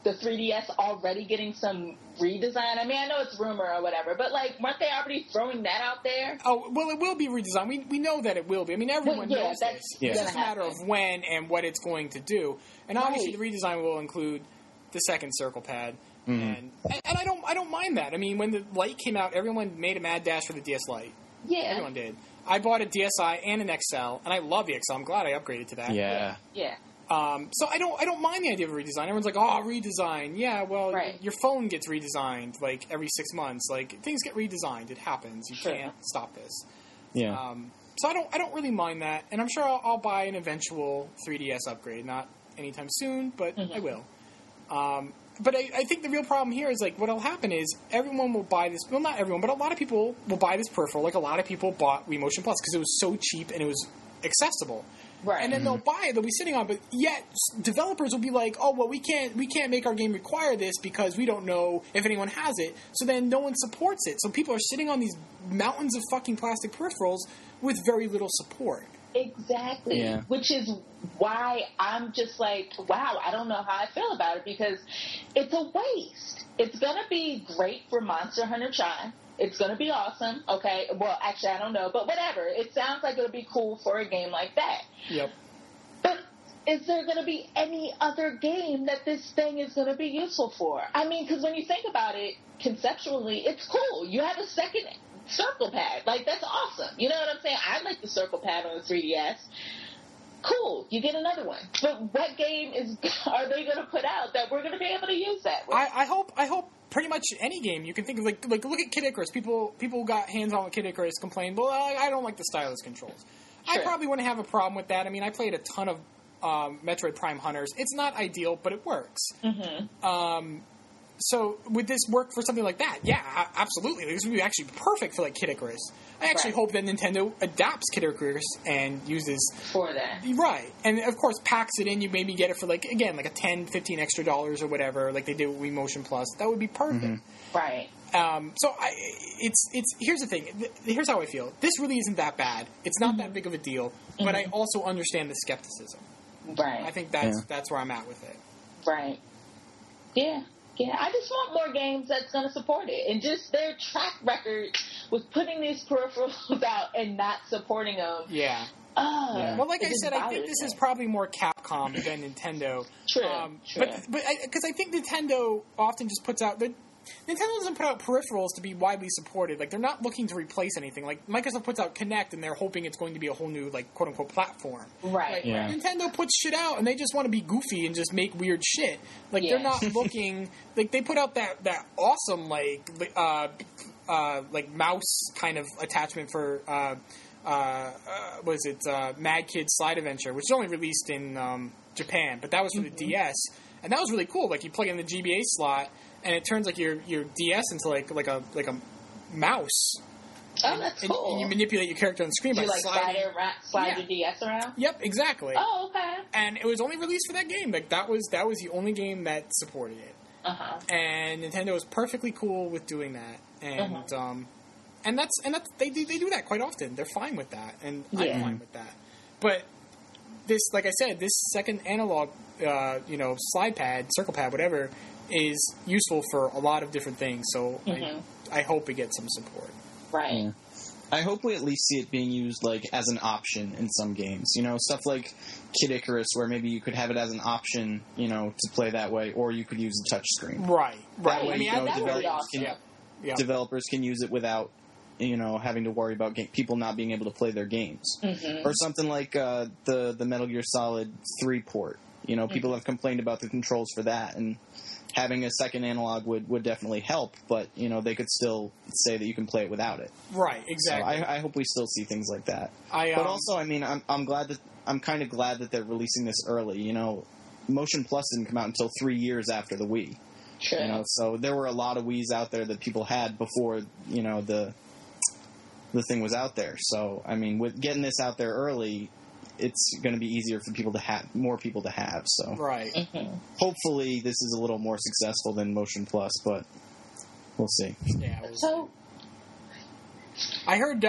the 3DS already getting some redesign? I mean, I know it's rumor or whatever, but like, weren't they already throwing that out there? Oh, well, it will be redesigned. We know that it will be. I mean, everyone knows this. It's just a matter of when and what it's going to do. And obviously, the redesign will include the second circle pad. And I don't mind that. I mean, when the Lite came out, everyone made a mad dash for the DS Lite. Yeah. Everyone did. I bought a DSi and an XL, and I love the XL. I'm glad I upgraded to that. Yeah. Yeah. So I don't mind the idea of a redesign. Everyone's like, oh, redesign. Yeah, well, your phone gets redesigned, like, every 6 months. Like, things get redesigned. It happens. You can't stop this. Yeah. So I don't really mind that. And I'm sure I'll buy an eventual 3DS upgrade. Not anytime soon, but I will. But I think the real problem here is, like, what'll happen is everyone will buy this. Well, not everyone, but a lot of people will buy this peripheral. Like, a lot of people bought Wii Motion Plus because it was so cheap and it was accessible. Right. And then they'll buy it, they'll be sitting on it, but yet developers will be like, oh, well, we can't make our game require this because we don't know if anyone has it. So then no one supports it. So people are sitting on these mountains of fucking plastic peripherals with very little support. Exactly. Yeah. Which is why I'm just like, wow, I don't know how I feel about it because it's a waste. It's going to be great for Monster Hunter Shine. It's going to be awesome. Okay. Well, actually, I don't know, but whatever. It sounds like it'll be cool for a game like that. Yep. But is there going to be any other game that this thing is going to be useful for? I mean, because when you think about it, conceptually, it's cool. You have a second circle pad. Like, that's awesome. You know what I'm saying? I like the circle pad on the 3DS. Cool. You get another one. But what game are they going to put out that we're going to be able to use that with? I hope pretty much any game you can think of, like look at Kid Icarus. People who got hands on with Kid Icarus complained, well, I don't like the stylus controls. Sure. I probably wouldn't have a problem with that. I mean, I played a ton of Metroid Prime Hunters. It's not ideal, but it works. Mm-hmm. So would this work for something like that? Yeah, absolutely. This would be actually perfect for, like, Kid Icarus. I actually hope that Nintendo adapts Kid Icarus and uses... for that. Right. And, of course, packs it in. You maybe get it for, like, again, like a $10, $15 extra or whatever, like they did with Wii Motion Plus. That would be perfect. Mm-hmm. Right. So here's the thing. Here's how I feel. This really isn't that bad. It's not that big of a deal, but I also understand the skepticism. Right. I think that's where I'm at with it. Right. Yeah. Yeah, I just want more games that's going to support it. And just their track record with putting these peripherals out and not supporting them. Yeah. Well, like I said, I think this is probably more Capcom than Nintendo. True. But because I think Nintendo often just puts out... Nintendo doesn't put out peripherals to be widely supported. Like, they're not looking to replace anything. Like, Microsoft puts out Kinect, and they're hoping it's going to be a whole new, like, quote-unquote platform. Right. Like, yeah. Nintendo puts shit out, and they just want to be goofy and just make weird shit. Like, they're not looking... Like, they put out that awesome, like mouse kind of attachment for... Mad Kid Slide Adventure, which is only released in Japan, but that was for the DS, and that was really cool. Like, you plug in the GBA slot, and it turns like your DS into like a mouse. Oh, that's cool. And you manipulate your character on the screen by sliding. Slide your DS around? Yep, exactly. Oh, okay. And it was only released for that game. Like, that was the only game that supported it. Uh-huh. And Nintendo was perfectly cool with doing that. And and that's they do that quite often. They're fine with that, and I'm fine with that. But this, like I said, this second analog, slide pad, circle pad, whatever, is useful for a lot of different things. So I hope it gets some support. Right. Yeah. I hope we at least see it being used, like, as an option in some games. You know, stuff like Kid Icarus, where maybe you could have it as an option, to play that way, or you could use the touchsry. Right. That way, I mean, developers can use it without, having to worry about people not being able to play their games. Mm-hmm. Or something like the Metal Gear Solid 3 port. People have complained about the controls for that, and having a second analog would definitely help, but, they could still say that you can play it without it. Right, exactly. So I hope we still see things like that. But also, I mean, I'm kind of glad that they're releasing this early. Motion Plus didn't come out until 3 years after the Wii. Sure. So there were a lot of Wiis out there that people had before, the thing was out there. So, I mean, with getting this out there early, it's going to be easier for more people to have. So, right. Hopefully, this is a little more successful than Motion Plus, but we'll see. Yeah. So, I heard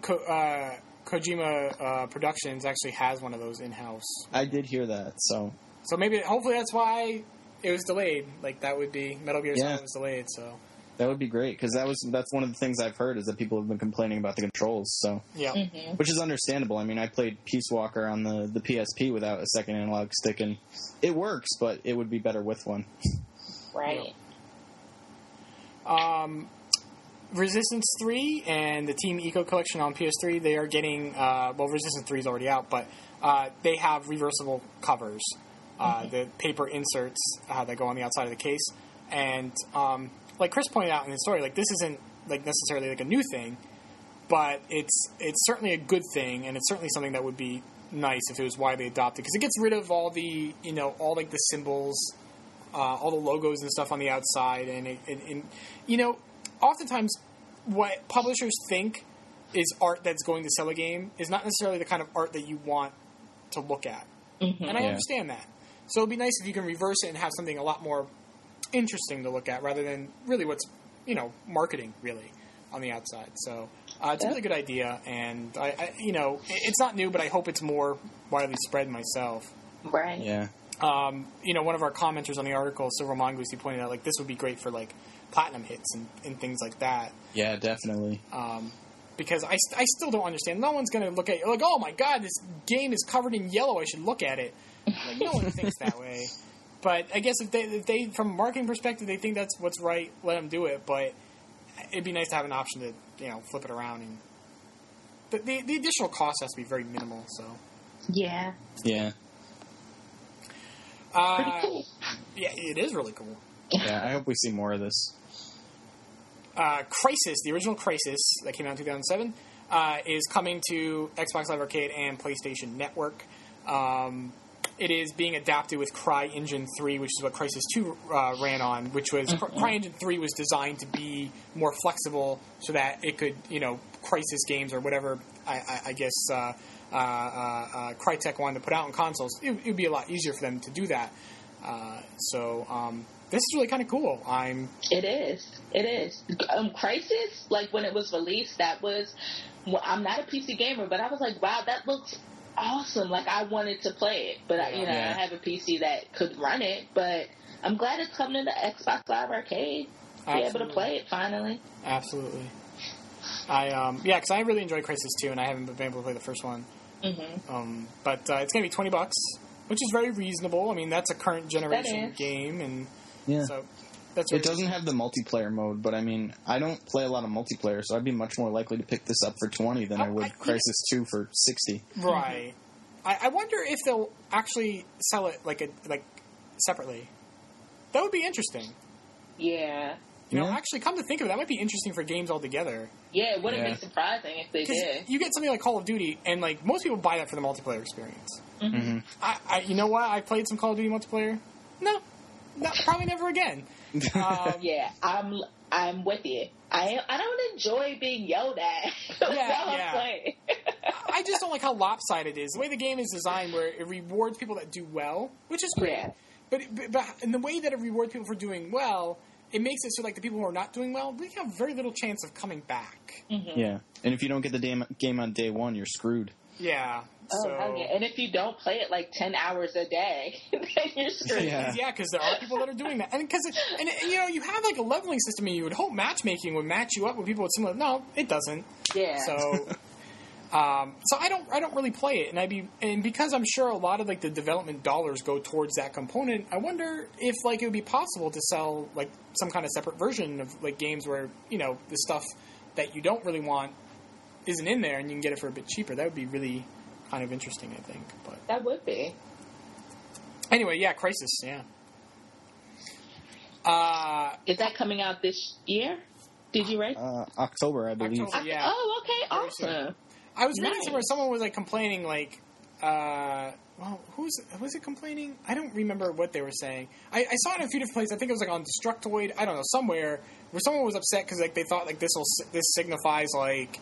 Kojima Productions actually has one of those in house. I did hear that. So maybe, hopefully, that's why it was delayed. Like, that would be Metal Gear Solid was delayed, so that would be great because that's one of the things I've heard is that people have been complaining about the controls. So yeah, which is understandable. I mean, I played Peace Walker on the PSP without a second analog stick, and it works, but it would be better with one. Right. Resistance 3 and the Team Eco Collection on PS3, they are getting, Resistance 3 is already out, but they have reversible covers, the paper inserts that go on the outside of the case. And like Chris pointed out in his story, like, this isn't like necessarily like a new thing, but it's certainly a good thing, and it's certainly something that would be nice if it was widely adopted, because it gets rid of all the, all like the symbols, all the logos and stuff on the outside, and oftentimes what publishers think is art that's going to sell a game is not necessarily the kind of art that you want to look at. And I understand that. So it'd be nice if you can reverse it and have something a lot more interesting to look at rather than really what's, marketing really on the outside. So it's a really good idea, and I it's not new, but I hope it's more widely spread myself. Right. Yeah. One of our commenters on the article, Silver Mongoose, he pointed out, like, this would be great for, like, platinum hits and things like that. Yeah, definitely. Because I still don't understand. No one's going to look at it like, oh my god, this game is covered in yellow, I should look at it. Like, no one thinks that way. But I guess if they, from a marketing perspective, they think that's what's right, let them do it. But it'd be nice to have an option to, flip it around. And but the additional cost has to be very minimal, so. Yeah. Yeah. Pretty cool. Yeah, it is really cool. Yeah, I hope we see more of this. Crysis, the original Crysis that came out in 2007, is coming to Xbox Live Arcade and PlayStation Network. It is being adapted with CryEngine 3, which is what Crysis 2 ran on, which was CryEngine 3 was designed to be more flexible so that it could, Crysis games or whatever, I guess, Crytek wanted to put out on consoles, it would be a lot easier for them to do that. This is really kind of cool. It is. Crysis, like, when it was released, I'm not a PC gamer, but I was like, wow, that looks awesome. Like, I wanted to play it, but I have a PC that could run it, but I'm glad it's coming to Xbox Live Arcade. Be able to play it finally. Absolutely. Because I really enjoyed Crysis 2, and I haven't been able to play the first one. But it's going to be $20, which is very reasonable. I mean, that's a current generation game, and so that's. It doesn't have the multiplayer mode, but I mean, I don't play a lot of multiplayer, so I'd be much more likely to pick this up for $20 than I would Crysis 2 for $60. Right. I wonder if they'll actually sell it like separately. That would be interesting. Yeah. Actually, come to think of it, that might be interesting for games altogether. Yeah, it wouldn't be surprising if they did. You get something like Call of Duty, and like most people buy that for the multiplayer experience. You know what? I played some Call of Duty multiplayer. No, probably never again. Yeah, I'm with you. I don't enjoy being yelled at. I just don't like how lopsided it is. The way the game is designed, where it rewards people that do well, which is great. Yeah. But in the way that it rewards people for doing well, it makes it so like the people who are not doing well, they have very little chance of coming back. Yeah, and if you don't get the game on day one, you're screwed. Yeah. Hell yeah. And if you don't play it like 10 hours a day, then you're screwed. Yeah, because there are people that are doing that. And you have like a leveling system, and you would hope matchmaking would match you up with people with similar. No, it doesn't. Yeah. So I don't really play it, and because I'm sure a lot of like the development dollars go towards that component, I wonder if like it would be possible to sell like some kind of separate version of like games where the stuff that you don't really want isn't in there, and you can get it for a bit cheaper. That would be really kind of interesting, I think. But that would be. Anyway, Crysis, yeah. Is that coming out this year? Did you write? October, I believe. October, yeah. Oh, okay, awesome. I was reading somewhere someone was like complaining, like, who was it complaining? I don't remember what they were saying. I saw it in a few different places. I think it was like on Destructoid. I don't know, somewhere where someone was upset because like they thought like this signifies like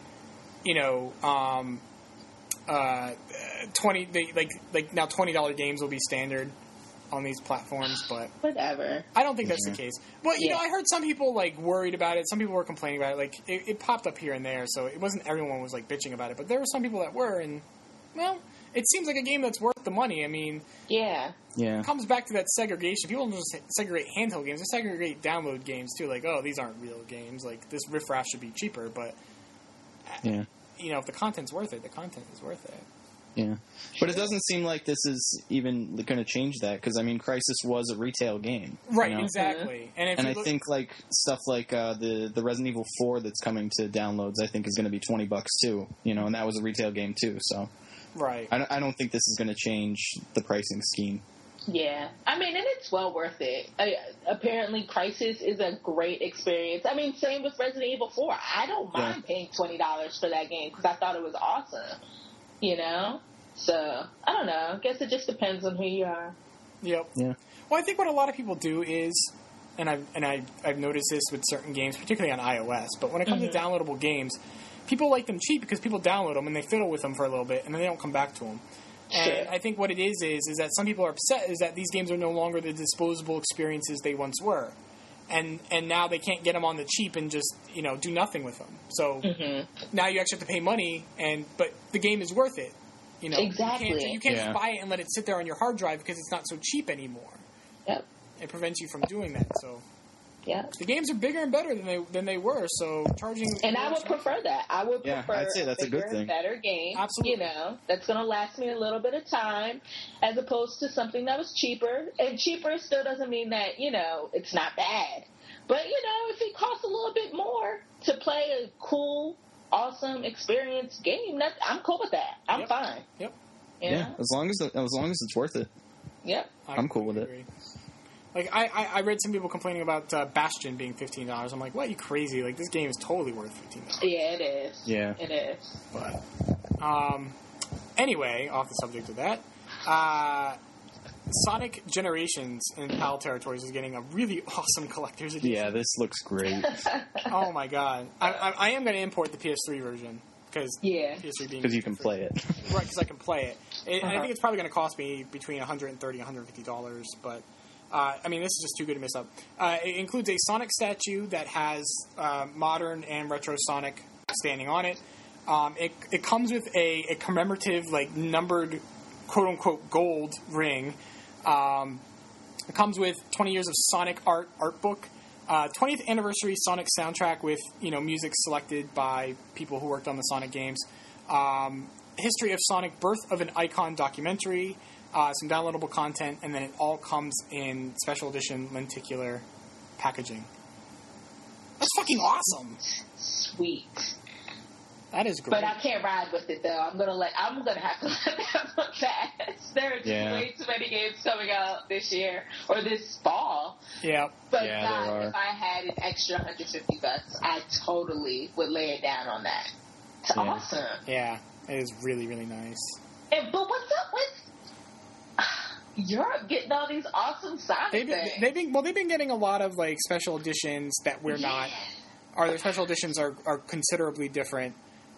20 now $20 games will be standard on these platforms, but whatever. I don't think that's the case. Well, I heard some people like worried about it. Some people were complaining about it. Like it popped up here and there, so it wasn't everyone was like bitching about it, but there were some people that were, and well, it seems like a game that's worth the money. I mean, Yeah. Yeah. it comes back to that segregation. People don't just segregate handheld games; they segregate download games too. Like, oh, these aren't real games. Like, this riffraff should be cheaper. But Yeah. if the content's worth it, the content is worth it. Yeah. But it doesn't seem like this is even going to change that because, I mean, Crysis was a retail game. Right, you know? exactly. And I think like stuff like the Resident Evil 4 that's coming to downloads, I think is going to be $20 too. And that was a retail game too. So right. I don't think this is going to change the pricing scheme. Yeah. I mean, and it's well worth it. Apparently, Crysis is a great experience. I mean, same with Resident Evil 4. I don't mind paying $20 for that game because I thought it was awesome. So, I don't know. I guess it just depends on who you are. Yep. Yeah. Well, I think what a lot of people do is, and I've noticed this with certain games, particularly on iOS, but when it comes to downloadable games, people like them cheap because people download them and they fiddle with them for a little bit and then they don't come back to them. And I think what it is that some people are upset is that these games are no longer the disposable experiences they once were. And now they can't get them on the cheap and just, do nothing with them. So now you actually have to pay money, but the game is worth it. Exactly. You can't just buy it and let it sit there on your hard drive because it's not so cheap anymore. Yep. It prevents you from doing that. So yeah, the games are bigger and better than they were. So charging, and I would prefer that. I would prefer I'd say that's a good thing. Better game. Absolutely. That's going to last me a little bit of time, as opposed to something that was cheaper. And cheaper still doesn't mean that it's not bad. But if it costs a little bit more to play a cool, awesome experience game, I'm cool with that. I'm fine. Yep. Yeah, as long as it's worth it. Yep. I'm cool with agree. it. Like I read some people complaining about Bastion being $15. I'm like, what? You crazy? Like, this game is totally worth $15. Yeah, it is. Yeah, it is. But anyway, off the subject of that, Sonic Generations in PAL Territories is getting a really awesome collector's edition. Yeah, this looks great. Oh my god! I am going to import the PS3 version because PS3 being you can play it. Right, because I can play it. I think it's probably going to cost me between $130 and $150, but this is just too good to miss up. It includes a Sonic statue that has modern and retro Sonic standing on it. It comes with a commemorative, numbered, quote-unquote, gold ring. It comes with 20 years of Sonic art book, 20th anniversary Sonic soundtrack with, music selected by people who worked on the Sonic games, history of Sonic, birth of an icon documentary, some downloadable content, and then it all comes in special edition lenticular packaging. That's fucking awesome. Sweet. That is great. But I can't ride with it though. I'm gonna have to let that one pass. There are just way too many games coming out this year or this fall. Yeah. But God, if I had an extra $150, I totally would lay it down on that. It's awesome. Yeah, it is really, really nice. But what's up with Europe getting all these awesome Sonic things? They've been getting a lot of special editions that we're not. Their special editions are considerably different.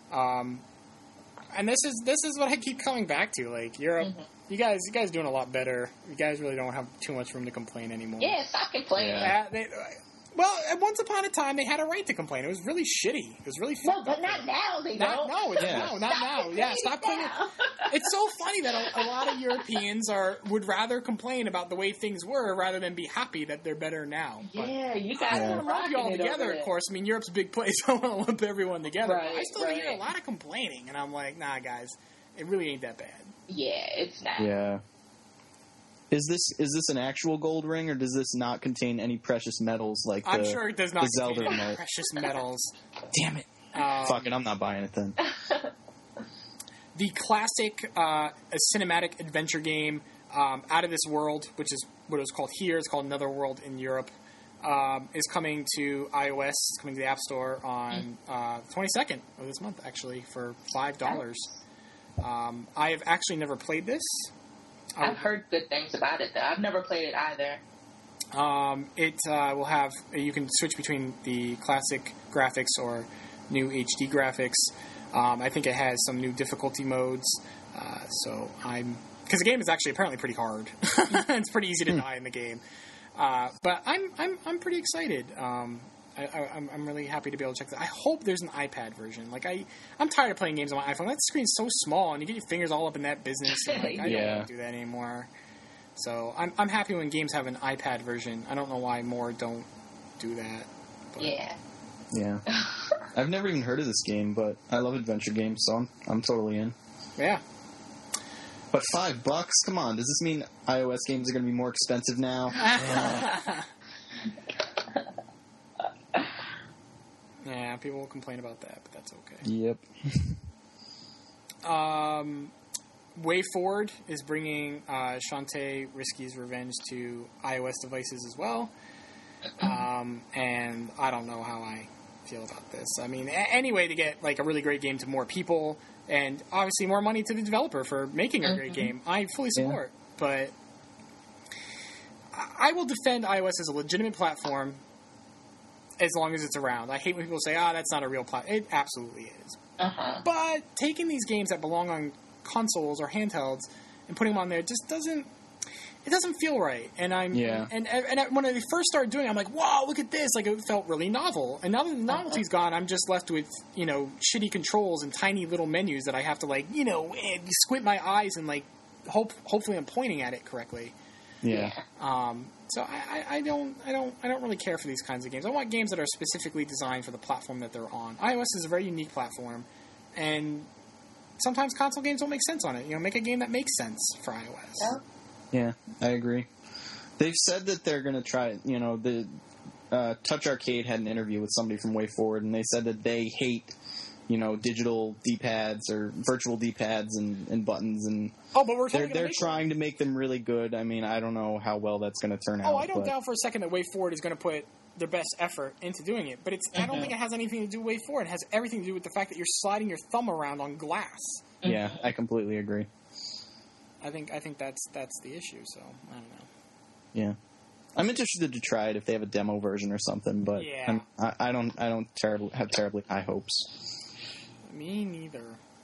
And this is what I keep coming back to. Like, Europe, you guys doing a lot better. You guys really don't have too much room to complain anymore. Yeah, stop complaining. Well, once upon a time, they had a right to complain. It was really shitty. It was really fucked up. But not now. They don't. No, not now. Yeah, stop complaining. It's so funny that a lot of Europeans would rather complain about the way things were rather than be happy that they're better now. But you guys are lump you all together, of course. I mean, Europe's a big place. I want to lump everyone together. Right, but I still hear a lot of complaining, and I'm like, nah, guys, it really ain't that bad. Yeah, it's not. Yeah. Is this an actual gold ring, or does this not contain any precious metals like I'm sure it does not Zelda contain remote? Precious metals. Damn it. Fuck it, I'm not buying it then. The classic cinematic adventure game, Out of This World, which is what it was called here, it's called Another World in Europe, is coming to iOS, it's coming to the App Store on the 22nd of this month, actually, for $5. I have actually never played this. I've heard good things about it, though. I've never played it either. It will have... You can switch between the classic graphics or new HD graphics. I think it has some new difficulty modes. Because the game is actually apparently pretty hard. It's pretty easy to die in the game. But I'm pretty excited. I'm really happy to be able to check that. I hope there's an iPad version. Like I'm tired of playing games on my iPhone. That screen's so small, and you get your fingers all up in that business. And like, I don't want to do that anymore. So I'm happy when games have an iPad version. I don't know why more don't do that. But. Yeah. I've never even heard of this game, but I love adventure games, so I'm totally in. Yeah. But $5? Come on. Does this mean iOS games are going to be more expensive now? Yeah, people will complain about that, but that's okay. Yep. WayForward is bringing Shantae Risky's Revenge to iOS devices as well. And I don't know how I feel about this. I mean, any way to get like a really great game to more people, and obviously more money to the developer for making a great game, I fully support. But I will defend iOS as a legitimate platform as long as it's around. I hate when people say, that's not a real platform. It absolutely is. But taking these games that belong on consoles or handhelds and putting them on there just doesn't feel right. And and when I first started doing it, I'm like, wow, look at this. Like, it felt really novel. And now that the novelty's gone, I'm just left with, shitty controls and tiny little menus that I have to, like, squint my eyes and, like, hopefully I'm pointing at it correctly. Yeah. So I don't really care for these kinds of games. I want games that are specifically designed for the platform that they're on. iOS is a very unique platform, and sometimes console games don't make sense on it. Make a game that makes sense for iOS. Yeah, I agree. They've said that they're going to try, the Touch Arcade had an interview with somebody from WayForward, and they said that they hate, digital D-pads or virtual D-pads and buttons, and but we're they're trying to make them really good. I mean, I don't know how well that's going to turn out. I don't doubt for a second that WayForward is going to put their best effort into doing it, but I don't think it has anything to do with WayForward. It has everything to do with the fact that you're sliding your thumb around on glass. Yeah, I completely agree. I think that's the issue. So I don't know. Yeah, I'm interested to try it if they have a demo version or something. But I don't have terribly high hopes. Me neither.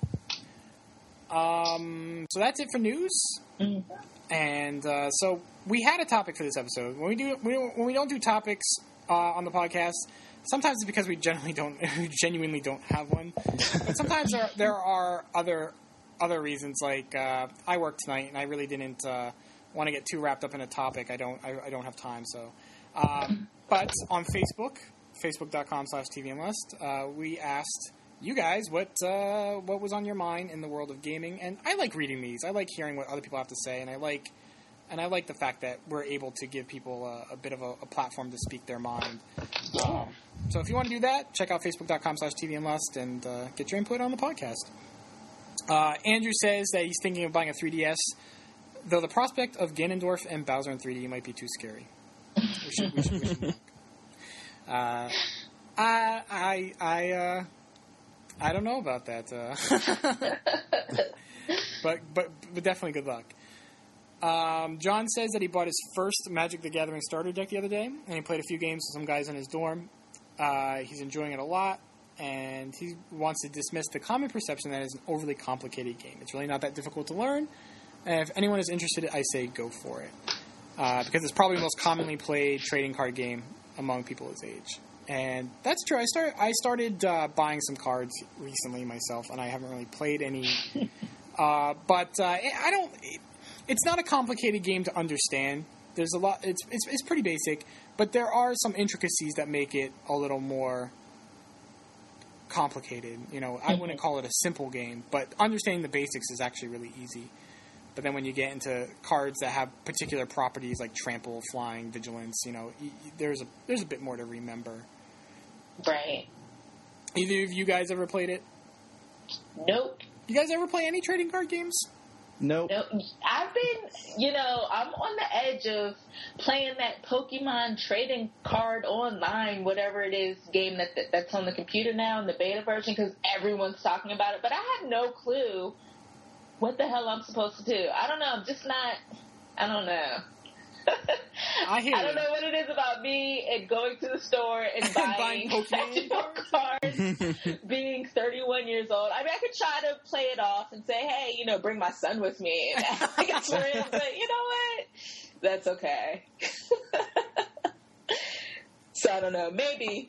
So that's it for news. And so we had a topic for this episode. When we don't do topics on the podcast, sometimes it's because we genuinely don't have one. But sometimes there are other reasons, like I work tonight and I really didn't want to get too wrapped up in a topic. I don't have time. So, but on Facebook, facebook.com/TVMList, we asked you guys what was on your mind in the world of gaming, and I like reading these. I like hearing what other people have to say, and I like the fact that we're able to give people a bit of a platform to speak their mind. So if you want to do that, check out facebook.com/TVMList and get your input on the podcast. Andrew says that he's thinking of buying a 3DS, though the prospect of Ganondorf and Bowser in 3D might be too scary. We should look. I don't know about that, but definitely good luck. John says that he bought his first Magic the Gathering starter deck the other day, and he played a few games with some guys in his dorm. He's enjoying it a lot, and he wants to dismiss the common perception that it's an overly complicated game. It's really not that difficult to learn, and if anyone is interested, I say go for it, because it's probably the most commonly played trading card game among people his age. And that's true. I started buying some cards recently myself, and I haven't really played any. But I don't. It's not a complicated game to understand. There's a lot. It's pretty basic, but there are some intricacies that make it a little more complicated. I wouldn't call it a simple game, but understanding the basics is actually really easy. But then when you get into cards that have particular properties like trample, flying, vigilance, there's a bit more to remember. Right. Either of you guys ever played it? Nope. You guys ever play any trading card games? Nope. I've been, I'm on the edge of playing that Pokemon trading card online, whatever it is, game that's on the computer now in the beta version, because everyone's talking about it. But I have no clue what the hell I'm supposed to do. I don't know. I'm just not. I don't know. I hear I don't know what it is about me and going to the store and buying Pokemon cards, being 31 years old. I mean, I could try to play it off and say, hey, bring my son with me and act like it's real, but you know what? That's okay. So I don't know. Maybe.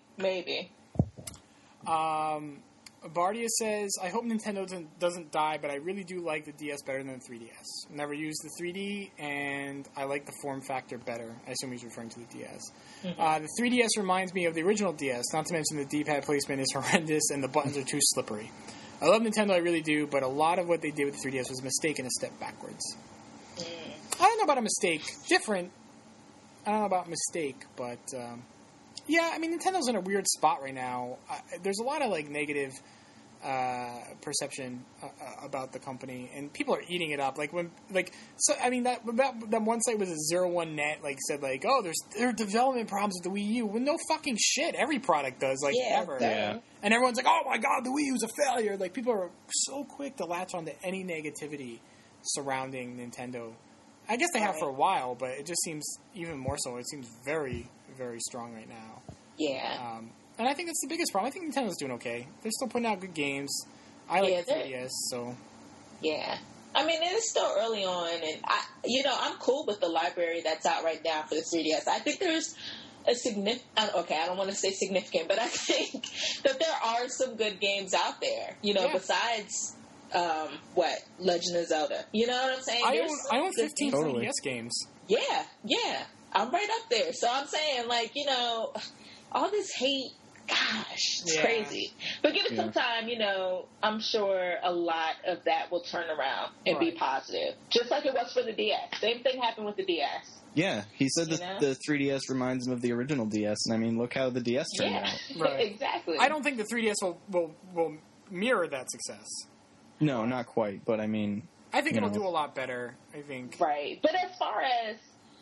Bardia says, I hope Nintendo doesn't die, but I really do like the DS better than the 3DS. Never used the 3D, and I like the form factor better. I assume he's referring to the DS. Mm-hmm. The 3DS reminds me of the original DS, not to mention the D-pad placement is horrendous and the buttons are too slippery. I love Nintendo, I really do, but a lot of what they did with the 3DS was a mistake and a step backwards. I don't know about a mistake. Different. I don't know about mistake, but... yeah, I mean, Nintendo's in a weird spot right now. There's a lot of, like, negative perception about the company, and people are eating it up. Like, I mean, that one site was a 01net, like, said, like, oh, there are development problems with the Wii U. Well, no fucking shit. Every product does, like, ever. Yeah. And everyone's like, oh, my God, the Wii U's a failure. Like, people are so quick to latch onto any negativity surrounding Nintendo. I guess they have for a while, but it just seems even more so. It seems very, very strong right now. Yeah. And I think that's the biggest problem. I think Nintendo's doing okay. They're still putting out good games. I like the 3DS, so... Yeah. I mean, it's still early on, and I'm cool with the library that's out right now for the 3DS. I think there's a significant... Okay, I don't want to say significant, but I think that there are some good games out there, besides... Legend of Zelda. You know what I'm saying? I own 15 3DS games. Yeah. I'm right up there. So I'm saying, like, all this hate, gosh, it's crazy. But give it some time, I'm sure a lot of that will turn around and be positive. Just like it was for the DS. Same thing happened with the DS. Yeah, he said that the 3DS reminds him of the original DS, and I mean, look how the DS turned out. Right. Exactly. I don't think the 3DS will mirror that success. No, not quite, but I mean... I think it'll do a lot better, I think. Right. But as far as,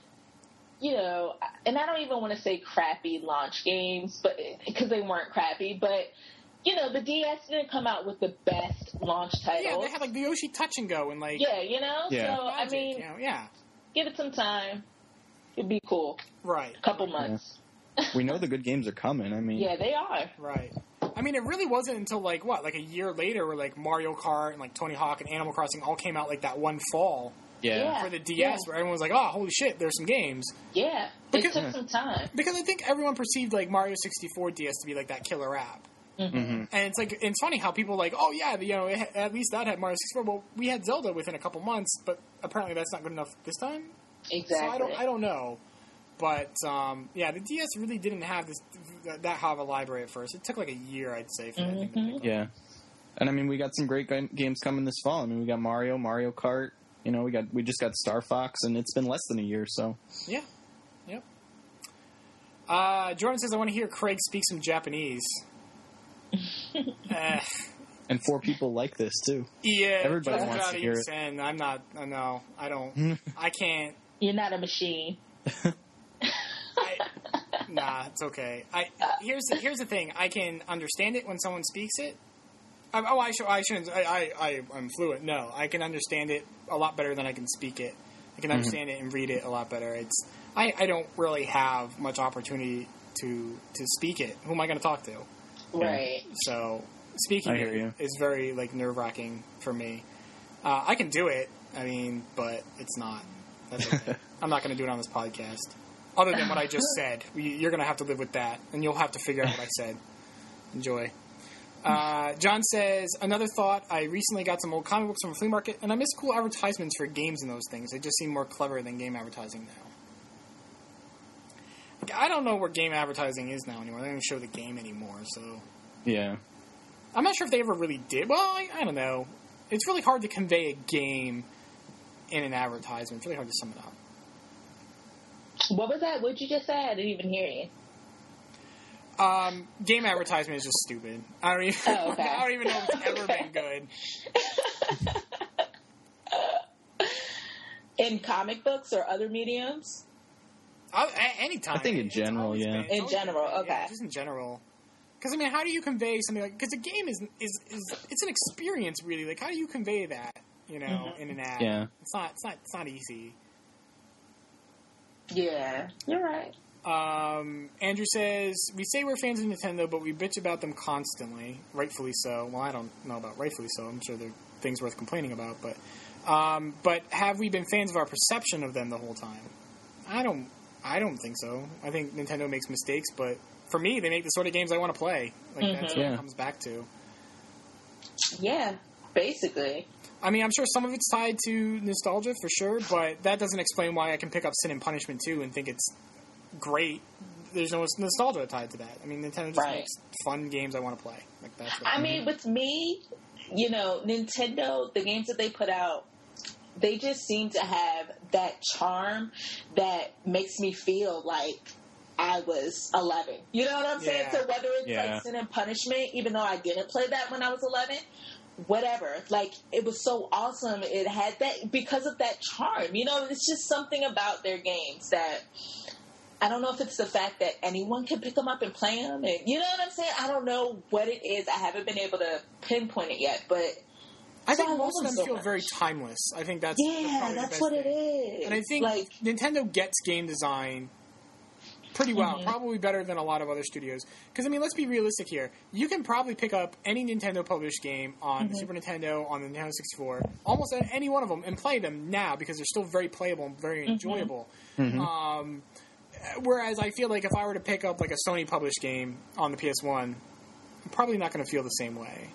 and I don't even want to say crappy launch games, but because they weren't crappy, but, the DS didn't come out with the best launch titles. Yeah, they had, like, the Yoshi Touch and Go and, like... Yeah, Yeah. So, I mean, give it some time. It'd be cool. Right. A couple months. Yeah. We know the good games are coming, I mean... Yeah, they are. Right. I mean, it really wasn't until, like, a year later where, like, Mario Kart and, like, Tony Hawk and Animal Crossing all came out, like, that one fall for the DS where everyone was like, oh, holy shit, there's some games. Yeah. It took some time. Because I think everyone perceived, like, Mario 64 DS to be, like, that killer app. Mm-hmm. And it's, like, it's funny how people, like, oh, yeah, at least that had Mario 64. Well, we had Zelda within a couple months, but apparently that's not good enough this time. Exactly. So I don't know. But, the DS really didn't have that high of a library at first. It took like a year, I'd say, for that thing to pick up. Yeah. And, I mean, we got some great games coming this fall. I mean, we got Mario Kart. We just got Star Fox, and it's been less than a year, so. Yeah. Yep. Jordan says, I want to hear Craig speak some Japanese. And 4 people like this, too. Yeah. Everybody wants to hear it. I'm not, no, I don't, I can't. You're not a machine. Nah, it's okay. Here's the thing. I can understand it when someone speaks it. I shouldn't. I'm fluent. No, I can understand it a lot better than I can speak it. I can understand it and read it a lot better. I don't really have much opportunity to speak it. Who am I going to talk to? Right. So speaking it is very like nerve-wracking for me. I can do it. I mean, but it's not. That's okay. I'm not going to do it on this podcast. Other than what I just said. You're going to have to live with that, and you'll have to figure out what I said. Enjoy. John says, another thought, I recently got some old comic books from a flea market, and I miss cool advertisements for games and those things. They just seem more clever than game advertising now. I don't know where game advertising is now anymore. They don't even show the game anymore, so... Yeah. I'm not sure if they ever really did. Well, I don't know. It's really hard to convey a game in an advertisement. It's really hard to sum it up. What was that? What did you just say? I didn't even hear you. Game advertisement is just stupid. I don't even know if it's ever been good. In comic books or other mediums? Anytime. I think in general, yeah. In general, okay. Yeah, just in general. Because, I mean, how do you convey something like... Because a game is it's an experience, really. Like, how do you convey that, in an ad? Yeah. It's not easy. Yeah, you're right. Andrew says, we say we're fans of Nintendo, but we bitch about them constantly. Rightfully so. Well, I don't know about rightfully so. I'm sure there are things worth complaining about. But have we been fans of our perception of them the whole time? I don't I don't think so. I think Nintendo makes mistakes, but for me, they make the sort of games I want to play. Like, that's what it comes back to. Yeah, basically. I mean, I'm sure some of it's tied to nostalgia, for sure, but that doesn't explain why I can pick up Sin and Punishment 2 and think it's great. There's no nostalgia tied to that. I mean, Nintendo just makes fun games I want to play. Like, that's what I mean, with me, you know, Nintendo, the games that they put out, they just seem to have that charm that makes me feel like I was 11. You know what I'm saying? So whether it's like Sin and Punishment, even though I didn't play that when I was 11, whatever. Like, it was so awesome. It had that, because of that charm. You know, it's just something about their games that, I don't know if it's the fact that anyone can pick them up and play them. And, you know what I'm saying? I don't know what it is. I haven't been able to pinpoint it yet, but I think most of them feel very timeless. I think that's that's what it is. And I think like, Nintendo gets game design pretty well, probably better than a lot of other studios. Because, I mean, let's be realistic here. You can probably pick up any Nintendo-published game on the Super Nintendo, on the Nintendo 64, almost any one of them, and play them now because they're still very playable and very enjoyable. Whereas I feel like if I were to pick up like a Sony-published game on the PS1, I'm probably not going to feel the same way.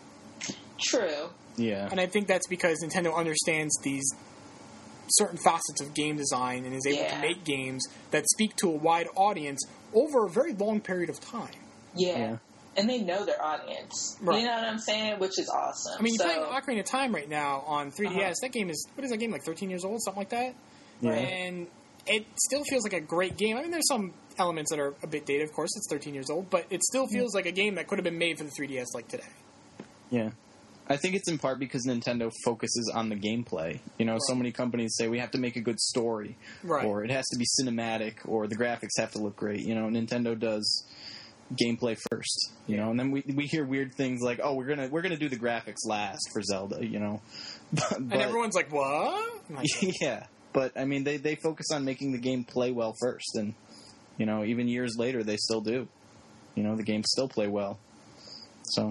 True. Yeah. And I think that's because Nintendo understands these certain facets of game design and is able to make games that speak to a wide audience over a very long period of time. Yeah. And they know their audience. Right. You know what I'm saying? Which is awesome. I mean, you're playing Ocarina of Time right now on 3DS. That game is, what is that game, like 13 years old? Something like that? Yeah. And it still feels like a great game. I mean, there's some elements that are a bit dated, of course. It's 13 years old. But it still feels like a game that could have been made for the 3DS like today. Yeah. I think it's in part because Nintendo focuses on the gameplay. You know, so many companies say we have to make a good story, or it has to be cinematic, or the graphics have to look great. You know, Nintendo does gameplay first. You know, and then we hear weird things like, "Oh, we're gonna do the graphics last for Zelda." You know, but, and everyone's like, "What?" Yeah, but I mean, they focus on making the game play well first, and you know, even years later, they still do. You know, the games still play well. So.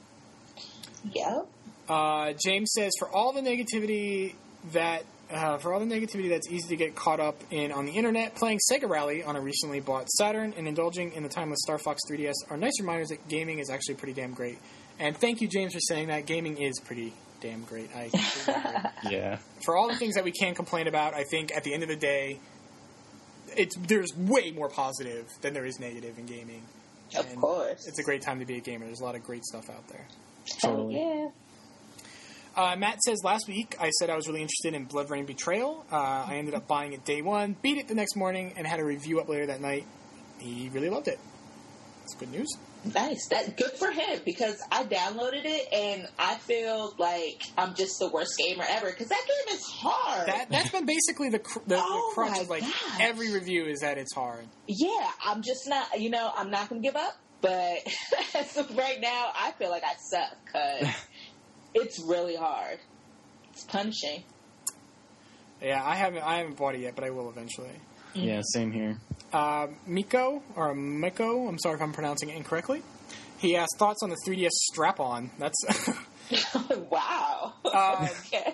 Yeah. James says, for all the negativity that's easy to get caught up in on the internet, playing Sega Rally on a recently bought Saturn and indulging in the timeless Star Fox 3DS are nice reminders that gaming is actually pretty damn great. And thank you, James, for saying that. Gaming is pretty damn great. I completely agree. Yeah. For all the things that we can complain about, I think at the end of the day, there's way more positive than there is negative in gaming. Of course. It's a great time to be a gamer. There's a lot of great stuff out there. Totally. Yeah. Matt says, last week I said I was really interested in Blood Rain Betrayal. I ended up buying it day one, beat it the next morning, and had a review up later that night. He really loved it. It's good news. Nice. That's good for him, because I downloaded it and I feel like I'm just the worst gamer ever, because that game is hard. That's been basically the crux of, like, every review is that it's hard. Yeah, I'm just not, I'm not going to give up, but as of right now, I feel like I suck, because it's really hard. It's punishing. Yeah, I haven't bought it yet, but I will eventually. Yeah, same here. Miko, I'm sorry if I'm pronouncing it incorrectly. He asked thoughts on the 3DS strap-on. That's wow. Okay.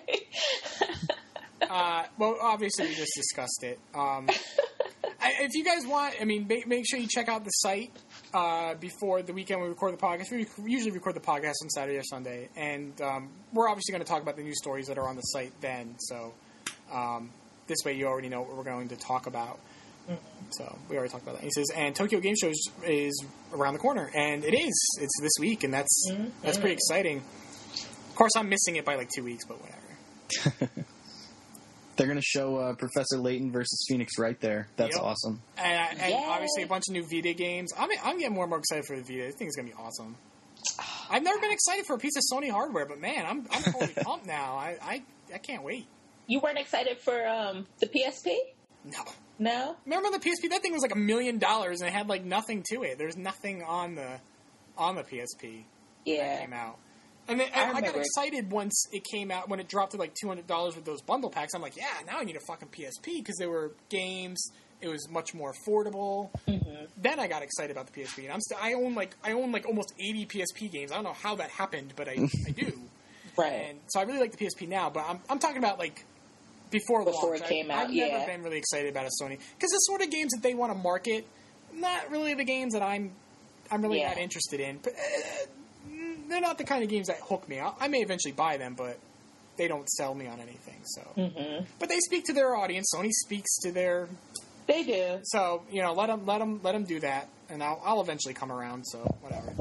Well, obviously we just discussed it. If you guys want, make sure you check out the site before the weekend we record the podcast. We usually record the podcast on Saturday or Sunday, and we're obviously going to talk about the news stories that are on the site then. So this way you already know what we're going to talk about. So we already talked about that. He says, and Tokyo Game Show is around the corner, and it is. It's this week, and that's pretty exciting. Of course, I'm missing it by like 2 weeks, but whatever. They're going to show Professor Layton versus Phoenix right there. That's awesome. And obviously a bunch of new Vita games. I'm getting more and more excited for the Vita. I think it's going to be awesome. I've never been excited for a piece of Sony hardware, but man, I'm totally pumped now. I can't wait. You weren't excited for the PSP? No? Remember the PSP? That thing was like $1 million and it had like nothing to it. There's nothing on the PSP that came out. And then I got excited once it came out, when it dropped to like $200 with those bundle packs. I'm like, yeah, now I need a fucking PSP, because there were games. It was much more affordable. Mm-hmm. Then I got excited about the PSP, and I own like almost 80 PSP games. I don't know how that happened, but I do. Right. And so I really like the PSP now. But I'm talking about like before Before launch. it came out, I've never yeah. been really excited about a Sony because the sort of games that they want to market, not really the games that I'm really Yeah. that interested in. But, they're not the kind of games that hook me. I may eventually buy them, but they don't sell me on anything. So, but they speak to their audience. Sony speaks to their. They do. So let them do that, and I'll eventually come around. So whatever.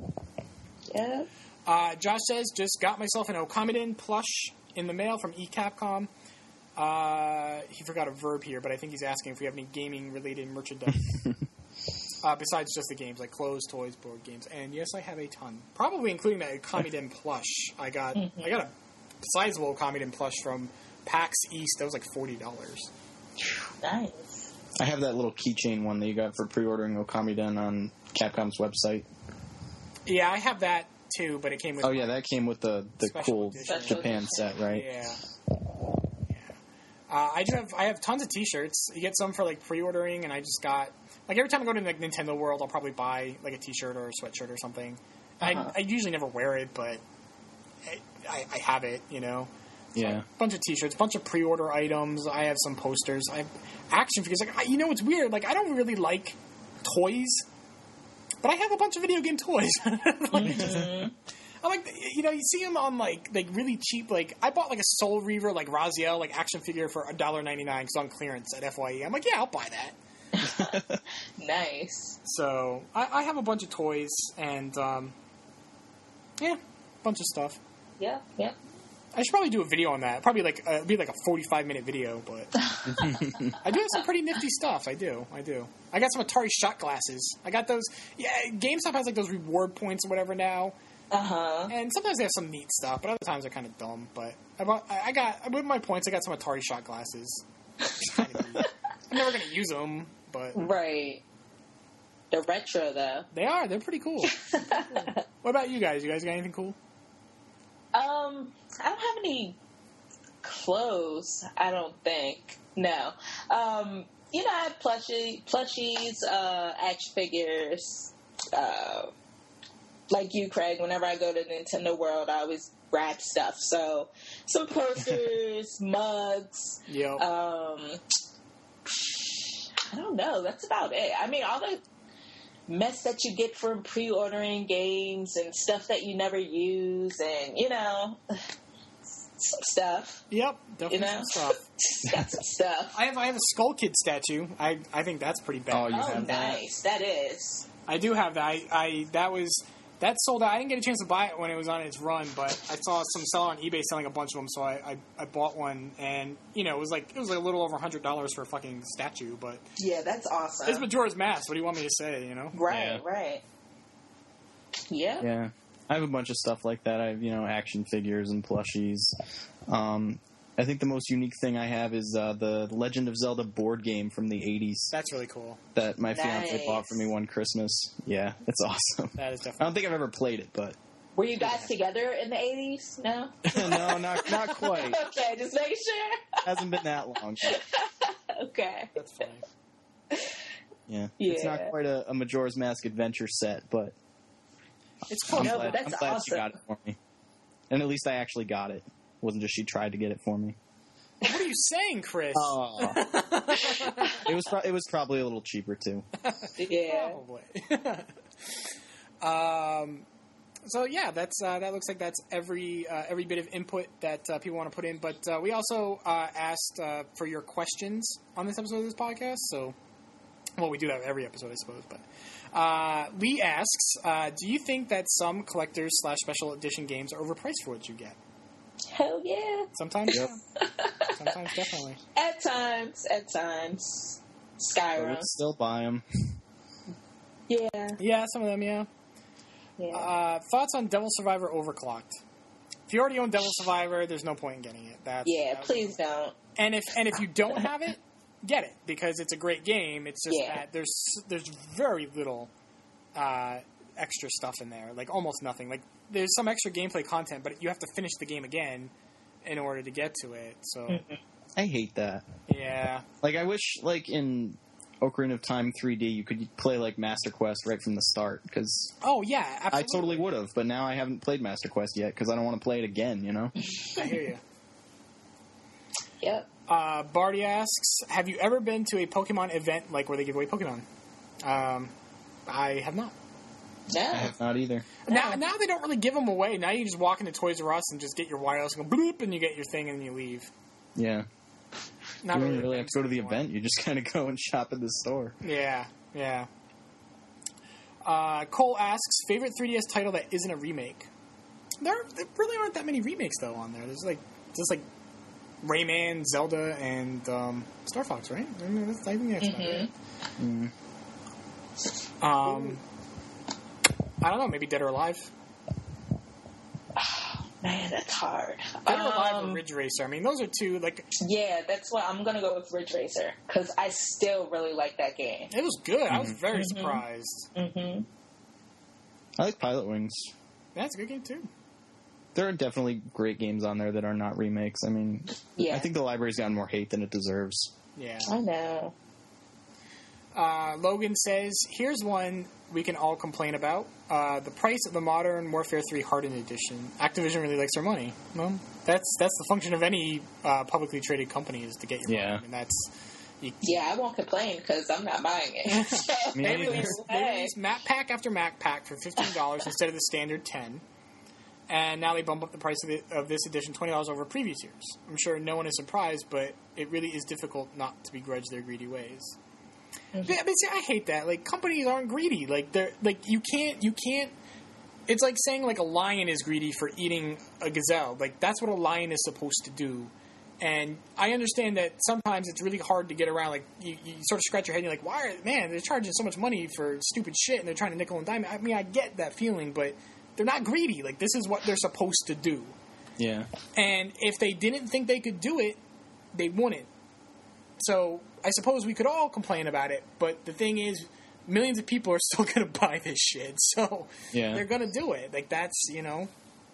Yeah. Josh says, just got myself an Okamiden plush in the mail from eCapcom. He forgot a verb here, but I think he's asking if we have any gaming-related merchandise. Besides just the games, like clothes, toys, board games. And yes, I have a ton. Probably including that Okamiden plush. I got a sizable Okamiden plush from PAX East. That was like $40. Nice. I have that little keychain one that you got for pre-ordering Okamiden on Capcom's website. Yeah, I have that too, but it came with... Oh, yeah, that came with the Special cool edition. Japan set, right? Yeah. I have tons of T-shirts. You get some for like pre-ordering, and I just got like every time I go to like Nintendo World, I'll probably buy like a T-shirt or a sweatshirt or something. I usually never wear it, but I have it, So Yeah. a bunch of T-shirts, a bunch of pre-order items. I have some posters. I have action figures. Like it's weird. Like I don't really like toys, but I have a bunch of video game toys. I like, you see them on like really cheap. Like I bought like a Soul Reaver like Raziel like action figure for $1.99 because on clearance at FYE. I'm like, yeah, I'll buy that. Nice. So I have a bunch of toys and a bunch of stuff. Yeah. Yeah. I should probably do a video on that. Probably like it'd be like a 45-minute video, but I do have some pretty nifty stuff. I do. I got some Atari shot glasses. I got those. Yeah, GameStop has like those reward points or whatever now. And sometimes they have some neat stuff, but other times they're kind of dumb. But I got with my points. I got some Atari shot glasses. I'm never gonna use them, but Right. They're retro though. they are. They're pretty cool. What about you guys? You guys got anything cool? I don't have any clothes. I don't think. No. I have plushies, action figures. Like you, Craig, whenever I go to Nintendo World, I always grab stuff. So, some posters, mugs. Yep. I don't know. That's about it. I mean, all the mess that you get from pre-ordering games and stuff that you never use and, some stuff. Yep. Definitely some stuff. Got some stuff. I have a Skull Kid statue. I think that's pretty bad. Oh, you Oh, have that? nice. That is. I do have that. That sold out. I didn't get a chance to buy it when it was on its run, but I saw some seller on eBay selling a bunch of them, so I bought one, and it was like a little over $100 for a fucking statue, but Yeah, that's awesome. it's Majora's Mask. What do you want me to say? Right, Yeah. right. Yeah. Yeah. I have a bunch of stuff like that. I have, action figures and plushies. I think the most unique thing I have is the Legend of Zelda board game from the 80s That's really cool. that my fiance Nice. bought for me one Christmas. Yeah, it's awesome. That is I definitely. don't think I've ever played it, but Were you guys together in the 80s? No? no, not quite. Okay, just making sure. Hasn't been that long. Okay. That's funny. Yeah. Yeah. It's not quite a Majora's Mask adventure set, but It's cool. I'm No, glad, but that's I'm glad she awesome. got it for me. And at least I actually got it. It wasn't just she tried to get it for me. What are you saying, Chris? It was probably a little cheaper too. Yeah. Probably. So yeah, that looks like that's every bit of input that people want to put in. But we also asked for your questions on this episode of this podcast. So, well, we do that every episode, I suppose. But Lee asks, do you think that some collectors / special edition games are overpriced for what you get? Hell yeah. Sometimes, Yep. yeah. Sometimes, definitely. At times. I Skyrim. would still buy them. Yeah. Yeah, some of them, yeah. Yeah. Thoughts on Devil Survivor Overclocked? If you already own Devil Survivor, there's no point in getting it. Please don't. And if you don't have it, get it because it's a great game. It's just Yeah. that there's very little extra stuff in there, like almost nothing. Like there's some extra gameplay content, but you have to finish the game again in order to get to it. So I hate that. yeah, Like, I wish, like, in Ocarina of Time 3D, you could play, like, Master Quest right from the start, because oh yeah, absolutely. I totally would have, but now I haven't played Master Quest yet, because I don't want to play it again, I hear you. Yep. Barty asks, have you ever been to a Pokemon event like where they give away Pokemon? I have not. I Yeah. have not either. Now they don't really give them away. Now you just walk into Toys R Us and just get your wireless and go bloop, and you get your thing and you leave. Yeah. Not You really. don't really have to go to the anymore. event. You just kind of go and shop at the store. Yeah, yeah. Cole asks, favorite 3DS title that isn't a remake? There really aren't that many remakes though on there. There's like Rayman, Zelda, and Star Fox, right? I think that's about it. Mm. I don't know. Maybe Dead or Alive. Man, that's hard. Dead or Alive or Ridge Racer. I mean, those are two. Like, Yeah, that's what I'm gonna go with Ridge Racer because I still really like that game. it was good. I was very surprised. Mm-hmm. I like Pilot Wings. That's a good game too. There are definitely great games on there that are not remakes. I mean, Yeah, I think the library's gotten more hate than it deserves. Yeah. I know. Logan says, here's one we can all complain about. The price of the Modern Warfare 3 Hardened Edition. Activision really likes their money. Well, that's the function of any publicly traded company is to get your money. Yeah. I mean, that's... Yeah, I won't complain because I'm not buying it. So, Me They neither. release map pack after map pack for $15 instead of the standard $10. And now they bump up the price of this edition $20 over previous years. I'm sure no one is surprised, but it really is difficult not to begrudge their greedy ways. Yeah, but see, I hate that. Like, companies aren't greedy. Like, they're like you can't. It's like saying like a lion is greedy for eating a gazelle. Like, that's what a lion is supposed to do. And I understand that sometimes it's really hard to get around. Like, you sort of scratch your head and you're like, why? Man, they're charging so much money for stupid shit and they're trying to nickel and dime. I mean, I get that feeling, but they're not greedy. Like, this is what they're supposed to do. Yeah. And if they didn't think they could do it, they wouldn't. So I suppose we could all complain about it, but the thing is, millions of people are still going to buy this shit. So Yeah. they're going to do it. Like, that's, Yeah.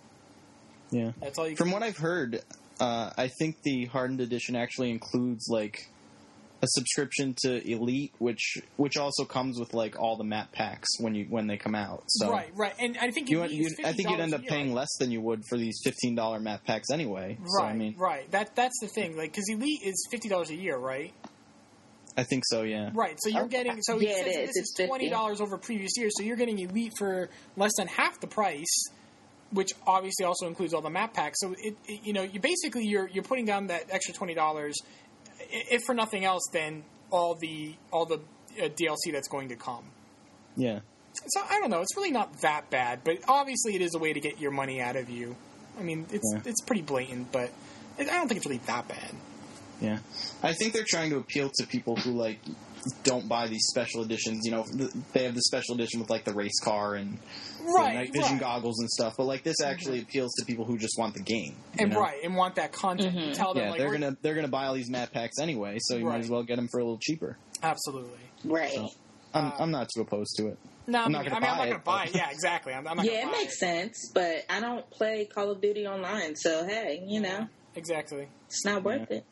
that's all you From can what I've heard, I think the Hardened Edition actually includes like a subscription to Elite, which also comes with like all the map packs when they come out. So Right. And I think I Elite is think you'd end $50 up a year, paying right? less than you would for these $15 map packs anyway. Right, So, I mean, right. That's the thing. Like, because Elite is $50 a year, right? I think so. Yeah. Right. So you're getting. So Yeah, it it says that is. this It's is $20 over previous years. So you're getting Elite for less than half the price, which obviously also includes all the map packs. So you basically you're putting down that extra $20, if for nothing else, than all the DLC that's going to come. Yeah. So I don't know. It's really not that bad, but obviously it is a way to get your money out of you. I mean, it's pretty blatant, but I don't think it's really that bad. Yeah. I think they're trying to appeal to people who like don't buy these special editions. You know, they have the special edition with like the race car and the night vision goggles and stuff. But like this actually appeals to people who just want the game. And and want that content. You tell them Yeah, like they're gonna buy all these map packs anyway, so you might as well get them for a little cheaper. Absolutely. Right. So, I'm not too opposed to it. No, I'm not gonna buy it. Yeah, exactly. I'm not gonna Yeah, it buy makes sense, but I don't play Call of Duty online, so hey, Exactly. it's not worth it.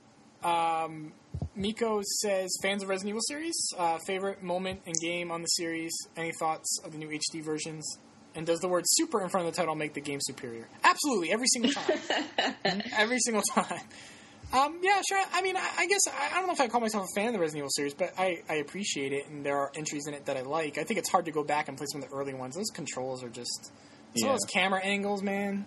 Miko says, fans of Resident Evil series, favorite moment in game on the series, any thoughts of the new HD versions? And does the word super in front of the title make the game superior? Absolutely, every single time. Every single time. Yeah, sure. I mean, I guess, I don't know if I call myself a fan of the Resident Evil series, but I appreciate it, and there are entries in it that I like. I think it's hard to go back and play some of the early ones. Those controls are just... Some of those camera angles, man.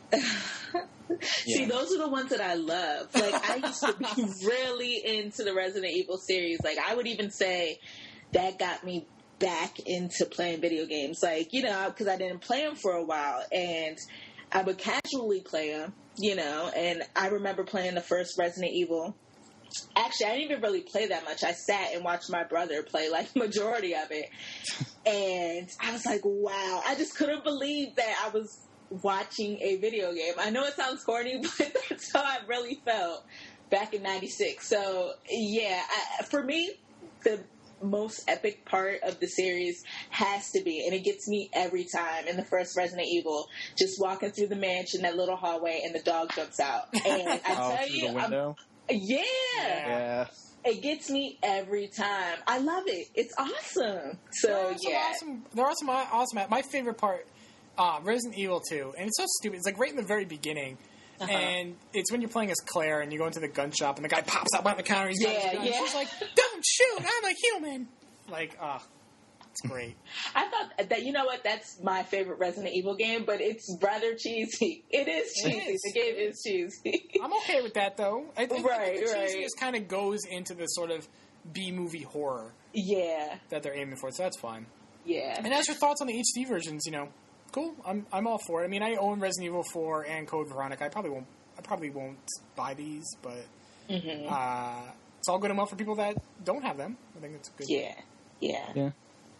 See, those are the ones that I love. Like, I used to be really into the Resident Evil series. Like, I would even say that got me back into playing video games. Like, because I didn't play them for a while, and I would casually play them, and I remember playing the first Resident Evil. Actually, I didn't even really play that much. I sat and watched my brother play, like, majority of it. And I was like, wow. I just couldn't believe that I was watching a video game. I know it sounds corny, but that's how I really felt back in 96. So, yeah, for me, the most epic part of the series has to be, and it gets me every time, in the first Resident Evil, just walking through the mansion, that little hallway, and the dog jumps out. And I tell through you, the window? Yeah. It gets me every time. I love it. It's awesome. So, There are some awesome... My favorite part, Resident Evil 2, and it's so stupid. It's like right in the very beginning. And it's when you're playing as Claire and you go into the gun shop and the guy pops out behind the counter and he's got his gun. She's like, don't shoot, I'm a human. Like, it's great. I thought that, you know what, that's my favorite Resident Evil game, but it's rather cheesy. It is cheesy. The game is cheesy. I'm okay with that, though. I think the cheesiness right. kind of goes into the sort of B-movie horror that they're aiming for, so that's fine. Yeah. And as your thoughts on the HD versions, cool. I'm all for it. I mean, I own Resident Evil 4 and Code Veronica. I probably won't buy these, but it's all good and well for people that don't have them. I think it's good. Yeah.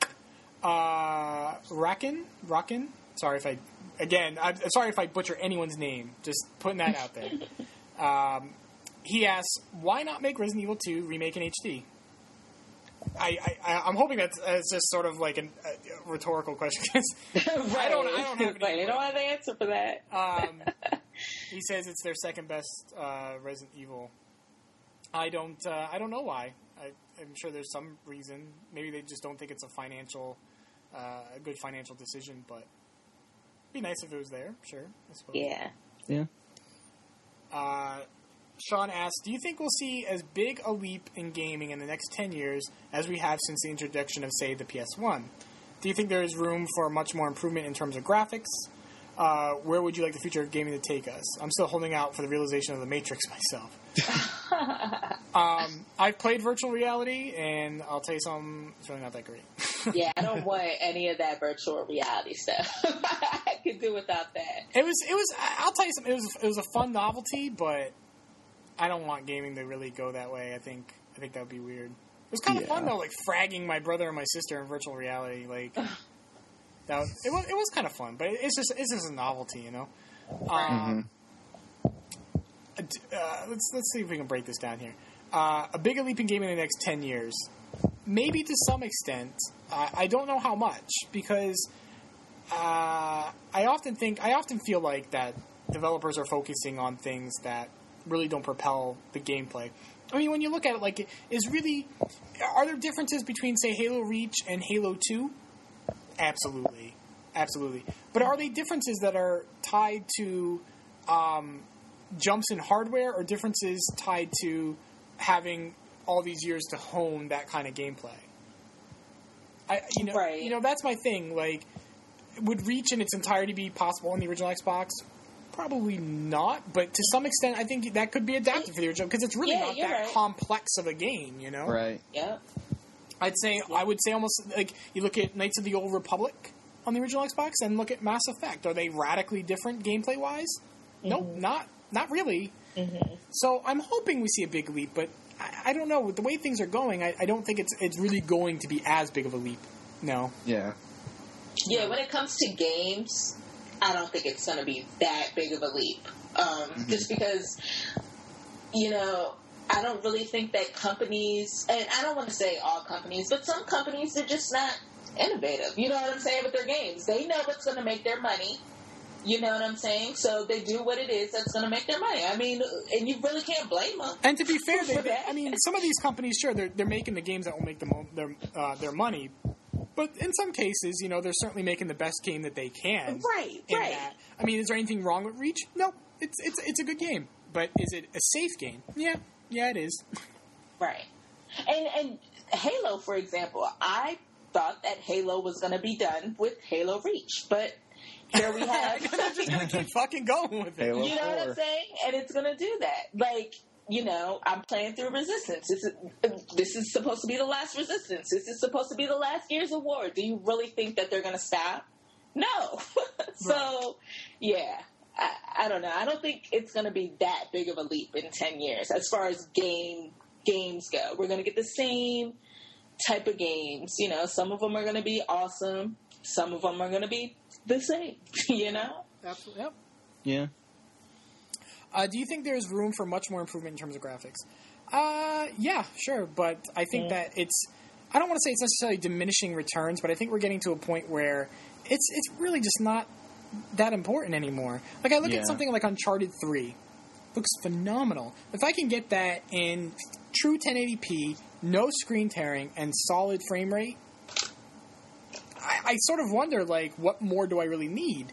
Rockin. Sorry if I butcher anyone's name. Just putting that out there. He asks, why not make Resident Evil 2 remake in HD? I'm hoping that's just sort of like a rhetorical question. Right. I don't have they don't have the answer for that. He says it's their second best Resident Evil. I don't know why. I'm sure there's some reason. Maybe they just don't think it's a good financial decision. But it'd be nice if it was there. Sure, I suppose. Yeah. Sean asks, do you think we'll see as big a leap in gaming in the next 10 years as we have since the introduction of, say, the PS1? Do you think there is room for much more improvement in terms of graphics? Where would you like the future of gaming to take us? I'm still holding out for the realization of the Matrix myself. I've played virtual reality, and I'll tell you something, it's really not that great. Yeah, I don't want any of that virtual reality stuff. I could do without that. It was. I'll tell you something. It was a fun novelty, but I don't want gaming to really go that way. I think that would be weird. It was kind of fun though, like fragging my brother and my sister in virtual reality. Like it was kind of fun, but it's just a novelty, Let's see if we can break this down here. A bigger leap in gaming in the next 10 years, maybe to some extent. I don't know how much, because I often feel like that developers are focusing on things that really don't propel the gameplay. I mean, when you look at it, like, are there differences between, say, Halo Reach and Halo 2? Absolutely. But are they differences that are tied to jumps in hardware, or differences tied to having all these years to hone that kind of gameplay? That's my thing. Like, would Reach in its entirety be possible on the original Xbox? Probably not, but to some extent, I think that could be adapted for the original, because it's really not that complex of a game, Right. Yeah. I would say almost like you look at Knights of the Old Republic on the original Xbox and look at Mass Effect. Are they radically different gameplay wise? Nope, not really. So I'm hoping we see a big leap, but I don't know. With the way things are going, I don't think it's really going to be as big of a leap. No. Yeah. Yeah, when it comes to games, I don't think it's going to be that big of a leap. Just because, I don't really think that companies, and I don't want to say all companies, but some companies are just not innovative. You know what I'm saying with their games? They know what's going to make their money. You know what I'm saying? So they do what it is that's going to make their money. I mean, and you really can't blame them. And to be fair, some of these companies, sure, they're making the games that will make them their money. But in some cases, they're certainly making the best game that they can. Right. That. I mean, is there anything wrong with Reach? No, it's a good game. But is it a safe game? Yeah, it is. Right. And Halo, for example, I thought that Halo was going to be done with Halo Reach, but here we have. They're just going to keep fucking going with it. Halo you know 4. what I'm saying? And it's going to do that. Like, I'm playing through Resistance. This is supposed to be the last Resistance. This is supposed to be the last Gears of War. Do you really think that they're going to stop? No. So, yeah. I don't know. I don't think it's going to be that big of a leap in 10 years as far as games go. We're going to get the same type of games. Some of them are going to be awesome. Some of them are going to be the same, Absolutely. Yep. Yeah. Do you think there's room for much more improvement in terms of graphics? Yeah, sure. But I think that I don't want to say it's necessarily diminishing returns, but I think we're getting to a point where it's really just not that important anymore. Like, I look at something like Uncharted 3. Looks phenomenal. If I can get that in true 1080p, no screen tearing, and solid frame rate, I sort of wonder, like, what more do I really need?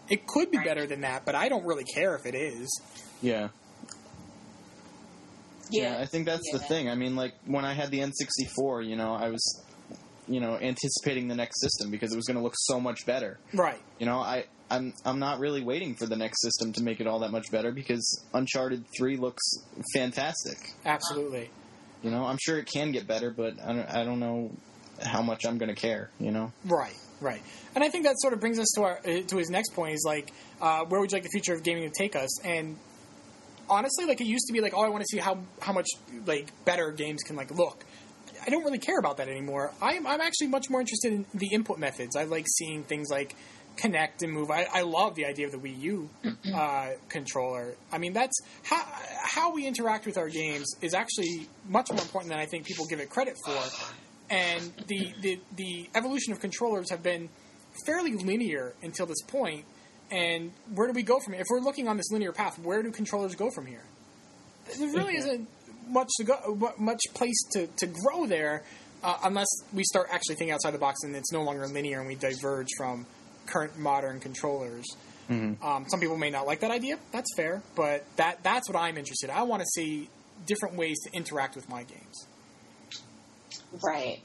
It could be better than that, but I don't really care if it is. Yeah. Yeah, I think that's the thing. I mean, like, when I had the N64, you know, I was, you know, anticipating the next system because it was going to look so much better. Right. You know, I'm not really waiting for the next system to make it all that much better because Uncharted 3 looks fantastic. Absolutely. You know, I'm sure it can get better, but I don't know how much I'm going to care, you know? Right. And I think that sort of brings us to his next point is, like, where would you like the future of gaming to take us? And honestly, like, it used to be like, oh, I want to see how much, like, better games can, like, look. I don't really care about that anymore. I'm actually much more interested in the input methods. I like seeing things like connect and move. I love the idea of the Wii U controller. I mean, that's how we interact with our games is actually much more important than I think people give it credit for. And the evolution of controllers have been fairly linear until this point. And where do we go from here? If we're looking on this linear path, where do controllers go from here? There really isn't much place to grow there unless we start actually thinking outside the box and it's no longer linear and we diverge from current modern controllers. Mm-hmm. Some people may not like that idea. That's fair, but that's what I'm interested in. I want to see different ways to interact with my games. Right.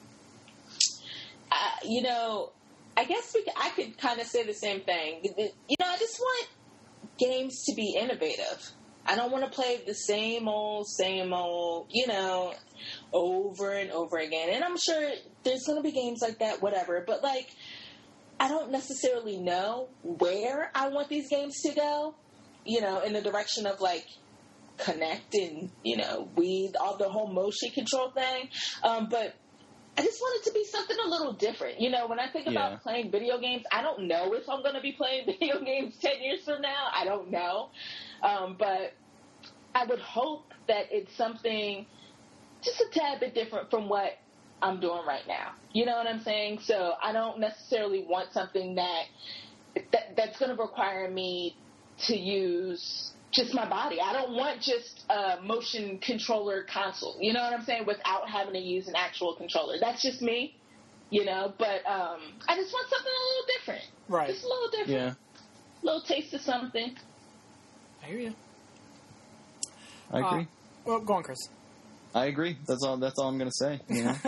You know, I guess I could kind of say the same thing. You know, I just want games to be innovative. I don't want to play the same old, you know, over and over again. And I'm sure there's going to be games like that, whatever. But, like, I don't necessarily know where I want these games to go, you know, in the direction of, like, Connect and, you know, all the whole motion control thing. But I just want it to be something a little different. You know, when I think about playing video games, I don't know if I'm going to be playing video games 10 years from now. I don't know. But I would hope that it's something just a tad bit different from what I'm doing right now. You know what I'm saying? So I don't necessarily want something that's going to require me to use just my body. I don't want just a motion controller console. You know what I'm saying? Without having to use an actual controller. That's just me, you know. But I just want something a little different. Right. Just a little different. Yeah. A little taste of something. I hear you. I agree. Well, go on, Chris. I agree. That's all I'm going to say. You know?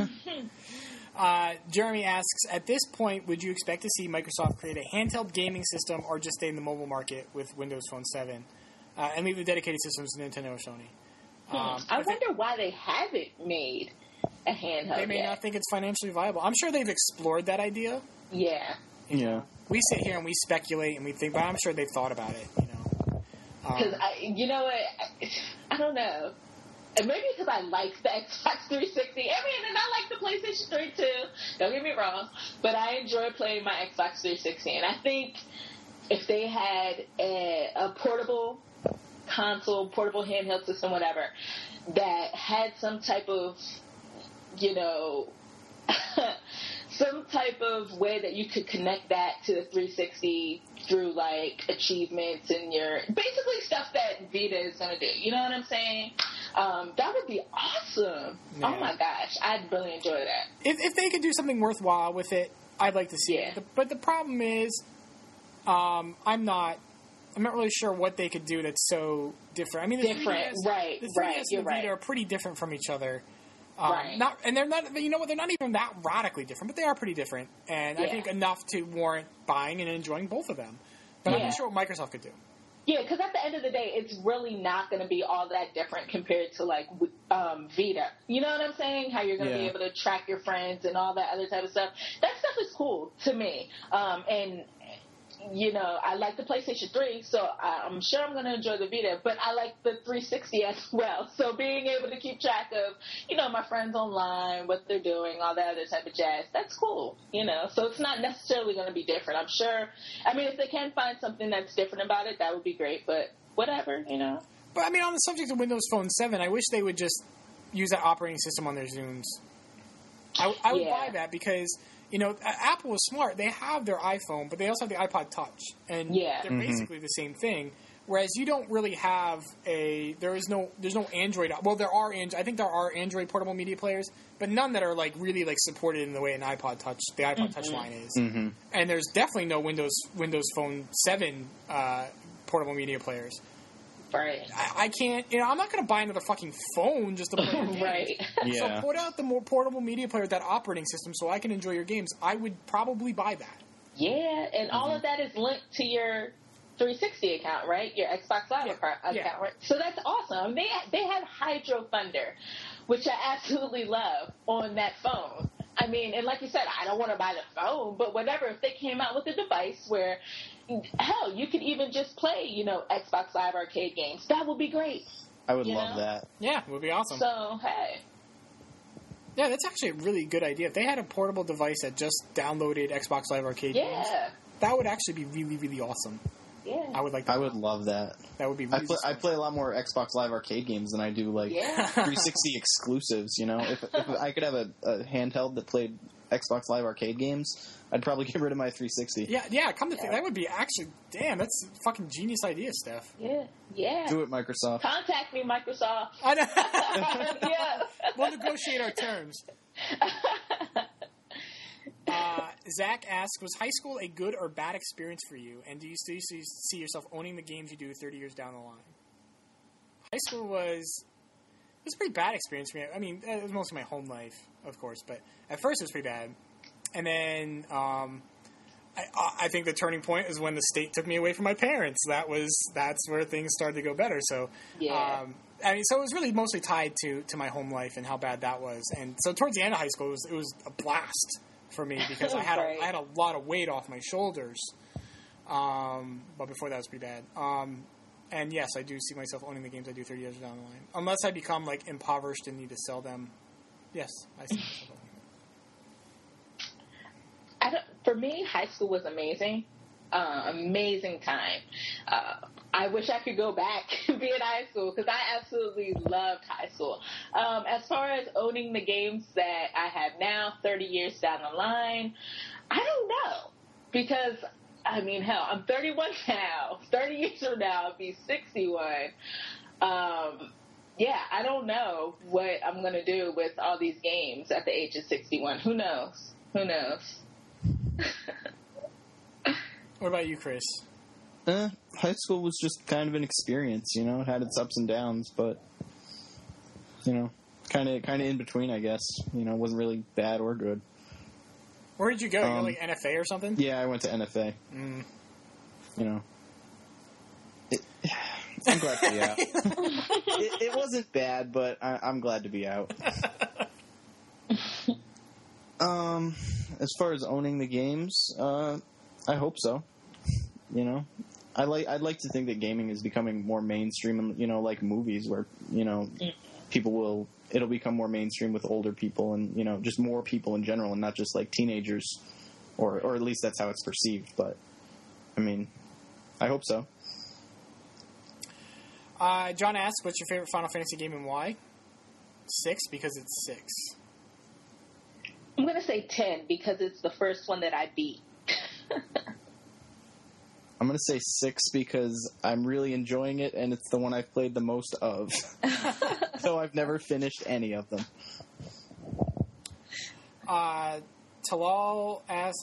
Jeremy asks, at this point, would you expect to see Microsoft create a handheld gaming system or just stay in the mobile market with Windows Phone 7 and leave the dedicated systems to Nintendo or Sony? I wonder why they haven't made a handheld They may not think it's financially viable. I'm sure they've explored that idea. Yeah. You know, we sit here and we speculate and we think, but I'm sure they've thought about it, you know. Because, you know what, I don't know. And maybe because I like the Xbox 360. I mean, and I like the PlayStation 3 too. Don't get me wrong. But I enjoy playing my Xbox 360. And I think if they had a portable console, portable handheld system, whatever, that had some type of, you know, some type of way that you could connect that to the 360 through, like, achievements and your basically stuff that Vita is going to do. You know what I'm saying? That would be awesome. Yeah. Oh, my gosh. I'd really enjoy that. If they could do something worthwhile with it, I'd like to see it. But the problem is I'm not really sure what they could do that's so different. I mean, the 3DS and the Vita are pretty different from each other. Right. And they're not, you know what, they're not even that radically different, but they are pretty different. And I think enough to warrant buying and enjoying both of them. But I'm not sure what Microsoft could do. Yeah, because at the end of the day, it's really not going to be all that different compared to, like, Vita. You know what I'm saying? How you're going to be able to track your friends and all that other type of stuff. That stuff is cool to me. And, you know, I like the PlayStation 3, so I'm sure I'm going to enjoy the Vita, but I like the 360 as well. So being able to keep track of, you know, my friends online, what they're doing, all that other type of jazz, that's cool, you know. So it's not necessarily going to be different. I'm sure, I mean, if they can find something that's different about it, that would be great, but whatever, you know. But, I mean, on the subject of Windows Phone 7, I wish they would just use that operating system on their Zunes. I would buy that because Apple is smart. They have their iPhone, but they also have the iPod Touch, and they're basically the same thing. Whereas you don't really have there's no Android. Well, I think there are Android portable media players, but none that are like really like supported in the way the iPod Touch line is. Mm-hmm. And there's definitely no Windows Phone 7 portable media players. Right. I can't. I'm not going to buy another fucking phone just to play your games. Right. Yeah. So put out the more portable media player with that operating system so I can enjoy your games. I would probably buy that. Yeah, and all of that is linked to your 360 account, right? Your Xbox Live account, right? So that's awesome. They have Hydro Thunder, which I absolutely love on that phone. I mean, and like you said, I don't want to buy the phone, but whatever. If they came out with a device where, hell, you could even just play, Xbox Live Arcade games, that would be great. I would love that. Yeah, it would be awesome. So, hey. Yeah, that's actually a really good idea. If they had a portable device that just downloaded Xbox Live Arcade games, that would actually be really, really awesome. Yeah. I would like that. I would love that. That would be really I play a lot more Xbox Live Arcade games than I do, 360 exclusives, If I could have a handheld that played Xbox Live Arcade games, I'd probably get rid of my 360. Yeah, come to think, that would be actually, damn, that's a fucking genius idea, Steph. Yeah. Do it, Microsoft. Contact me, Microsoft. I know. Yeah. We'll negotiate our terms. Zach asks, was high school a good or bad experience for you? And do you still see yourself owning the games you do 30 years down the line? High school was a pretty bad experience for me. I mean, it was mostly my home life, of course, but at first it was pretty bad. And then I think the turning point is when the state took me away from my parents. That's where things started to go better. So, so it was really mostly tied to my home life and how bad that was. And so towards the end of high school, it was a blast for me because I had a lot of weight off my shoulders. But before that, it was pretty bad. And yes, I do see myself owning the games I do 30 years down the line. Unless I become impoverished and need to sell them. Yes, I see myself owning them. For me, high school was amazing. Amazing time. I wish I could go back and be in high school because I absolutely loved high school. As far as owning the games that I have now, 30 years down the line, I don't know. Because, I mean, hell, I'm 31 now. 30 years from now, I'll be 61. I don't know what I'm going to do with all these games at the age of 61. Who knows? What about you, Chris? High school was just kind of an experience, it had its ups and downs, but, kind of in between, I guess. It wasn't really bad or good. Where did you go? You go NFA or something? Yeah, I went to NFA. I'm glad to be out. It wasn't bad, but I'm glad to be out. As far as owning the games, I hope so. I'd like to think that gaming is becoming more mainstream, like movies where, it'll become more mainstream with older people and, just more people in general and not just like teenagers, or at least that's how it's perceived. But, I mean, I hope so. John asks, what's your favorite Final Fantasy game and why? 6, because it's 6. I'm going to say 10 because it's the first one that I beat. I'm going to say 6 because I'm really enjoying it, and it's the one I've played the most of. So I've never finished any of them. Talal asks,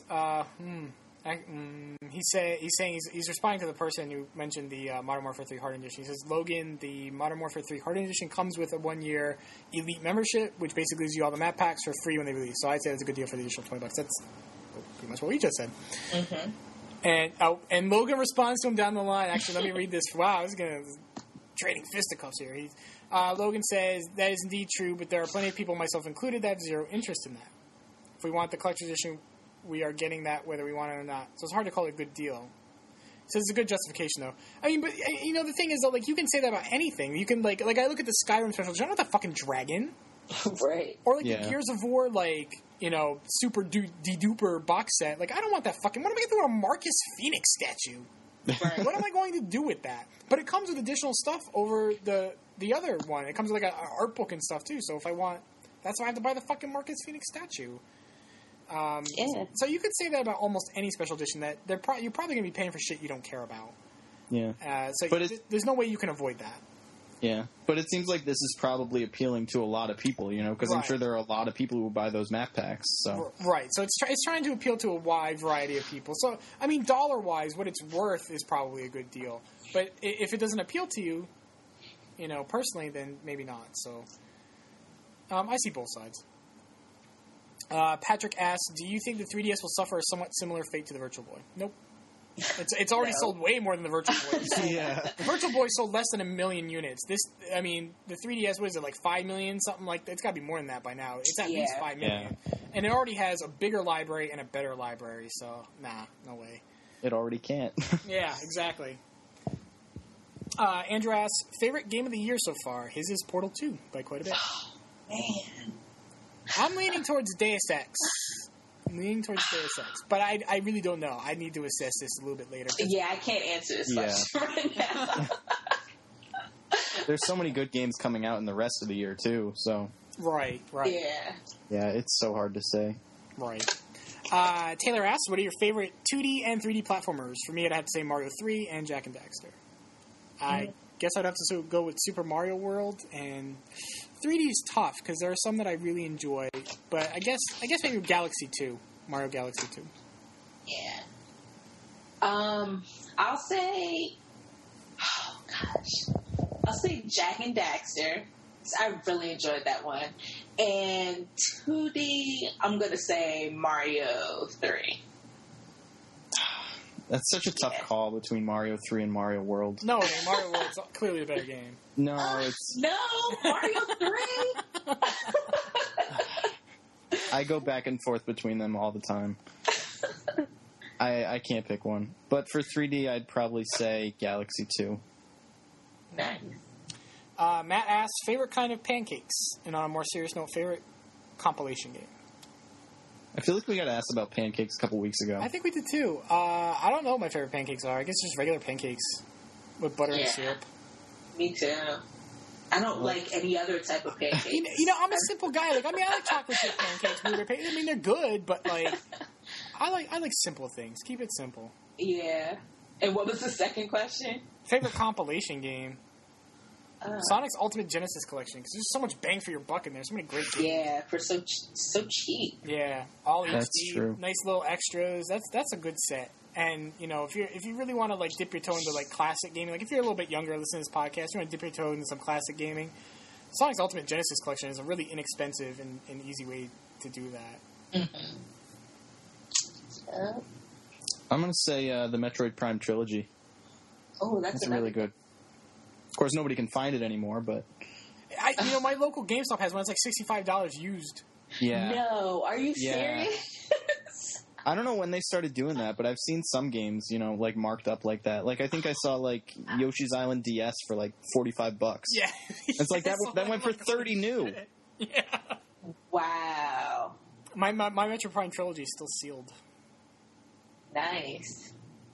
he's responding to the person who mentioned the Modern Warfare 3 Hard Edition. He says, Logan, the Modern Warfare 3 Hard Edition comes with a 1-year Elite membership, which basically gives you all the map packs for free when they release. So I'd say that's a good deal for the additional $20. That's pretty much what we just said. Mm-hmm. And Logan responds to him down the line. Actually, let me read this. Wow, I was trading fisticuffs here. Logan says, that is indeed true, but there are plenty of people, myself included, that have zero interest in that. If we want the collector's edition, we are getting that whether we want it or not. So it's hard to call it a good deal. So it's a good justification, though. I mean, but, the thing is, though, you can say that about anything. You can, like I look at the Skyrim special. Do you know what the fucking dragon? Right. Or, the Gears of War, super de-duper box set. I don't want that fucking... What am I going to do with a Marcus Phoenix statue? Right. What am I going to do with that? But it comes with additional stuff over the other one. It comes with, an art book and stuff, too. So if I want... That's why I have to buy the fucking Marcus Phoenix statue. Yeah. So you could say that about almost any special edition, that you're probably going to be paying for shit you don't care about. Yeah. But there's no way you can avoid that. Yeah, but it seems like this is probably appealing to a lot of people, because I'm Right. sure there are a lot of people who buy those map packs. So Right. So it's trying to appeal to a wide variety of people. So, I mean, dollar-wise, what it's worth is probably a good deal. But if it doesn't appeal to you, personally, then maybe not. So, I see both sides. Patrick asks, do you think the 3DS will suffer a somewhat similar fate to the Virtual Boy? Nope. It's already sold way more than the Virtual Boy. yeah, The Virtual Boy sold less than 1 million units. The 3DS, what is it, like 5 million, something like that? It's got to be more than that by now. It's at least 5 million. And it already has a bigger library and a better library, so no way. it already can't. Yeah, exactly. Andrew asks, favorite game of the year so far? His is Portal 2 by quite a bit. Man. I'm leaning towards Deus Ex. But I really don't know. I need to assess this a little bit later. Yeah, I can't answer this question right now. There's so many good games coming out in the rest of the year too. So Right. yeah, it's so hard to say. Right. Taylor asks, what are your favorite 2D and 3D platformers? For me, I'd have to say Mario 3 and Jak and Daxter. I guess I'd have to go with Super Mario World, and 3D is tough because there are some that I really enjoy. But I guess maybe Galaxy 2, Mario Galaxy 2. Yeah. I'll say, I'll say Jak and Daxter. I really enjoyed that one. And 2D, I'm going to say Mario 3. That's such a tough call between Mario 3 and Mario World. No, Mario World's clearly a better game. No, it's... No, Mario 3? I go back and forth between them all the time. I can't pick one. But for 3D, I'd probably say Galaxy 2. Nice. Matt asks, favorite kind of pancakes? And on a more serious note, favorite compilation game? I feel like we got asked about pancakes a couple weeks ago. I think we did too. I don't know what my favorite pancakes are. I guess just regular pancakes with butter and syrup. Me too. I don't like any other type of pancakes. I'm a simple guy. I like chocolate chip pancakes. They're good, but I like simple things. Keep it simple. Yeah. And what was the second question? Favorite compilation game? Sonic's Ultimate Genesis Collection, because there's so much bang for your buck in there. So many great games. Yeah, for so cheap. Yeah, all That's HD, true. nice little extras. That's a good set. And if you really want to dip your toe into classic gaming, if you're a little bit younger, listening to this podcast, you want to dip your toe into some classic gaming. Sonic's Ultimate Genesis Collection is a really inexpensive and easy way to do that. Mm-hmm. I'm going to say the Metroid Prime trilogy. Oh, that's really good. Of course, nobody can find it anymore, but... my local GameStop has one. It's $65 used. Yeah. No, are you serious? I don't know when they started doing that, but I've seen some games, marked up like that. I think I saw, Yoshi's Island DS for, $45. Yeah. It's that went for 30 new. Yeah. Wow. My Metroid Prime trilogy is still sealed. Nice.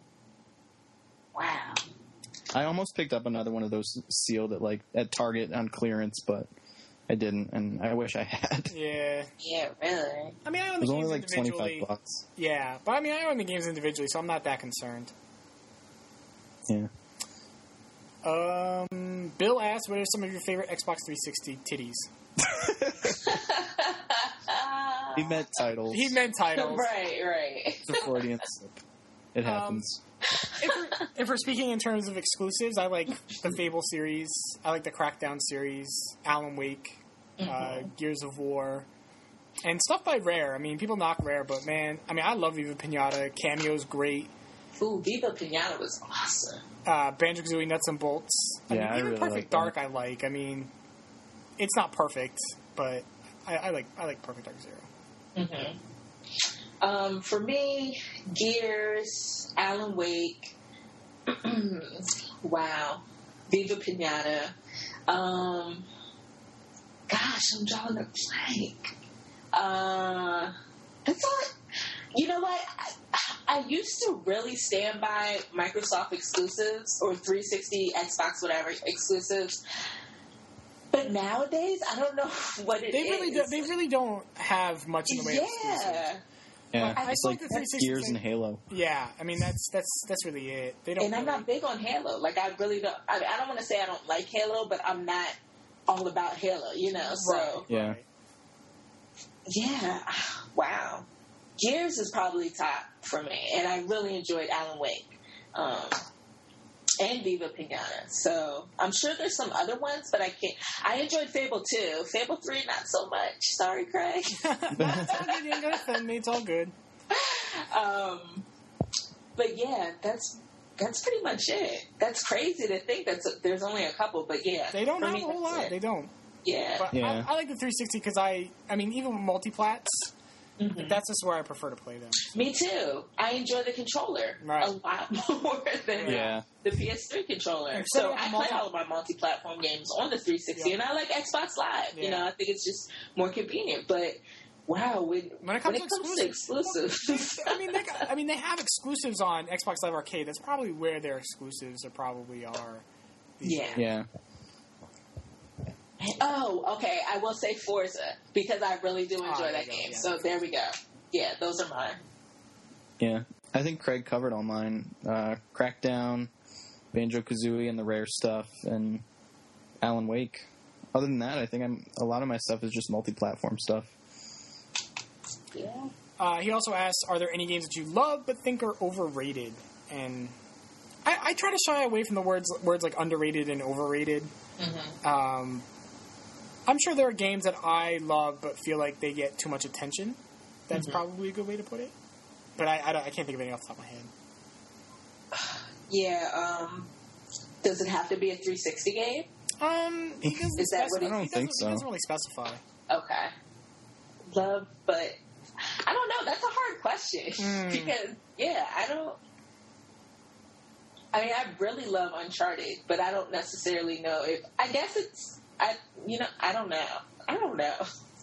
Wow. I almost picked up another one of those sealed at Target on clearance, but I didn't, and I wish I had. Yeah. Yeah, really. I mean, I own It the was games only individually. $25. Yeah, but I mean, I own the games individually, so I'm not that concerned. Yeah. Bill asked, what are some of your favorite Xbox 360 titties? He meant titles. Right. It's a Freudian slip. It happens. If we're speaking in terms of exclusives, I like the Fable series. I like the Crackdown series, Alan Wake, Gears of War, and stuff by Rare. I mean, people knock Rare, but man, I love Viva Pinata. Cameo's great. Ooh, Viva Pinata was awesome. Banjo-Kazooie Nuts and Bolts. I even really Perfect like Dark I like. I mean, it's not perfect, but I like Perfect Dark Zero. Mm-hmm. For me, Gears, Alan Wake, wow, Viva Pinata. Gosh, I'm drawing a blank. That's all. You know what? I used to really stand by Microsoft exclusives or 360, Xbox, whatever exclusives. But nowadays, I don't know what it is. They really don't have much in the way of exclusives. Yeah, I it's feel like like the 360 Gears thing- and Halo. Yeah, I mean that's really it. They don't. And I'm not big on Halo. Like, I really don't. I don't want to say I don't like Halo, but I'm not all about Halo, you know? So, Right, Yeah. right. yeah. Wow. Gears is probably top for me. And I really enjoyed Alan Wake. And Viva Pinata. So, I'm sure there's some other ones, but I can't. I enjoyed Fable 2. Fable 3, not so much. Sorry, Craig. It's all good. You ain't gotta offend me. It's all good. But yeah, that's pretty much it. That's crazy to think there's only a couple, but yeah. They don't for have me, a whole that's lot. it. They don't. Yeah. But Yeah. I like the 360 because I mean, even with multiplats, Mhm. that's just where I prefer to play them. Me too. I enjoy the controller Right. a lot more than Yeah. the PS3 controller. And So setting up I a play multi- all of my multi-platform games on the 360, Yeah. and I like Xbox Live. Yeah. You know, I think it's just more convenient. But wow, when it comes to exclusives, I mean, they have exclusives on Xbox Live Arcade. That's probably where their exclusives probably are. these yeah. days. Yeah. Oh, okay. I will say Forza because I really do enjoy there that you go, game. yeah. So there we go. Yeah, those are mine. Yeah. I think Craig covered all mine. Crackdown, Banjo-Kazooie and the rare stuff, and Alan Wake. Other than that, I think a lot of my stuff is just multi-platform stuff. Yeah. He also asks, are there any games that you love but think are overrated? And I try to shy away from the words like underrated and overrated. Mm-hmm. I'm sure there are games that I love but feel like they get too much attention. That's Mm-hmm. probably a good way to put it. But I can't think of any off the top of my head. Yeah. Does it have to be a 360 game? He doesn't Is that what specify- it- I don't he think doesn't- so. He doesn't really specify. Okay. Love, but I don't know. That's a hard question because I mean, I really love Uncharted, but I don't necessarily know if. I guess I don't know. I don't know.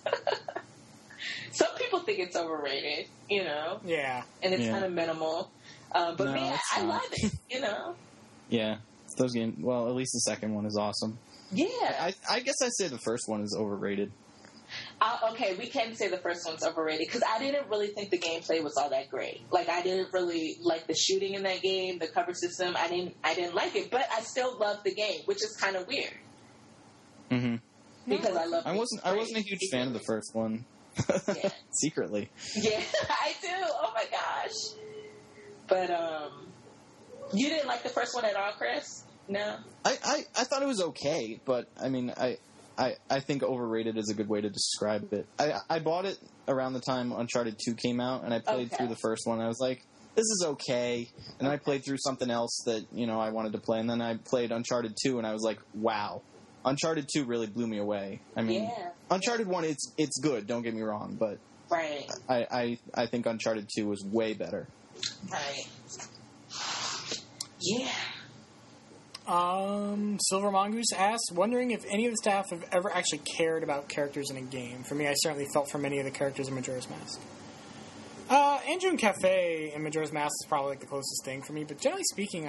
Some people think it's overrated, you know, Yeah. and it's Yeah. kind of minimal. But No, me, it's I not. love it, you know. Yeah. Those games, well, at least the second one is awesome. Yeah. I guess I'd say the first one is overrated. Okay, we can say the first one's overrated because I didn't really think the gameplay was all that great. Like, I didn't really like the shooting in that game, the cover system. I didn't like it, but I still loved the game, which is kind of weird Mm-hmm. because I love. I wasn't a huge fan of the first one. Yeah. Secretly. Yeah, I do. Oh my gosh! But you didn't like the first one at all, Chris? No. I thought it was okay, but I mean, I think overrated is a good way to describe it. I bought it around the time Uncharted 2 came out, and I played through the first one. I was like, this is okay. And then I played through something else that, I wanted to play. And then I played Uncharted 2, and I was like, wow. Uncharted 2 really blew me away. I mean, Yeah. Uncharted 1, it's good, don't get me wrong, but Right. I think Uncharted 2 was way better. Right. Yeah. Silver Mongoose asks, wondering if any of the staff have ever actually cared about characters in a game. For me, I certainly felt for many of the characters in Majora's Mask. Andrew and Cafe in Majora's Mask is probably like the closest thing for me, but generally speaking,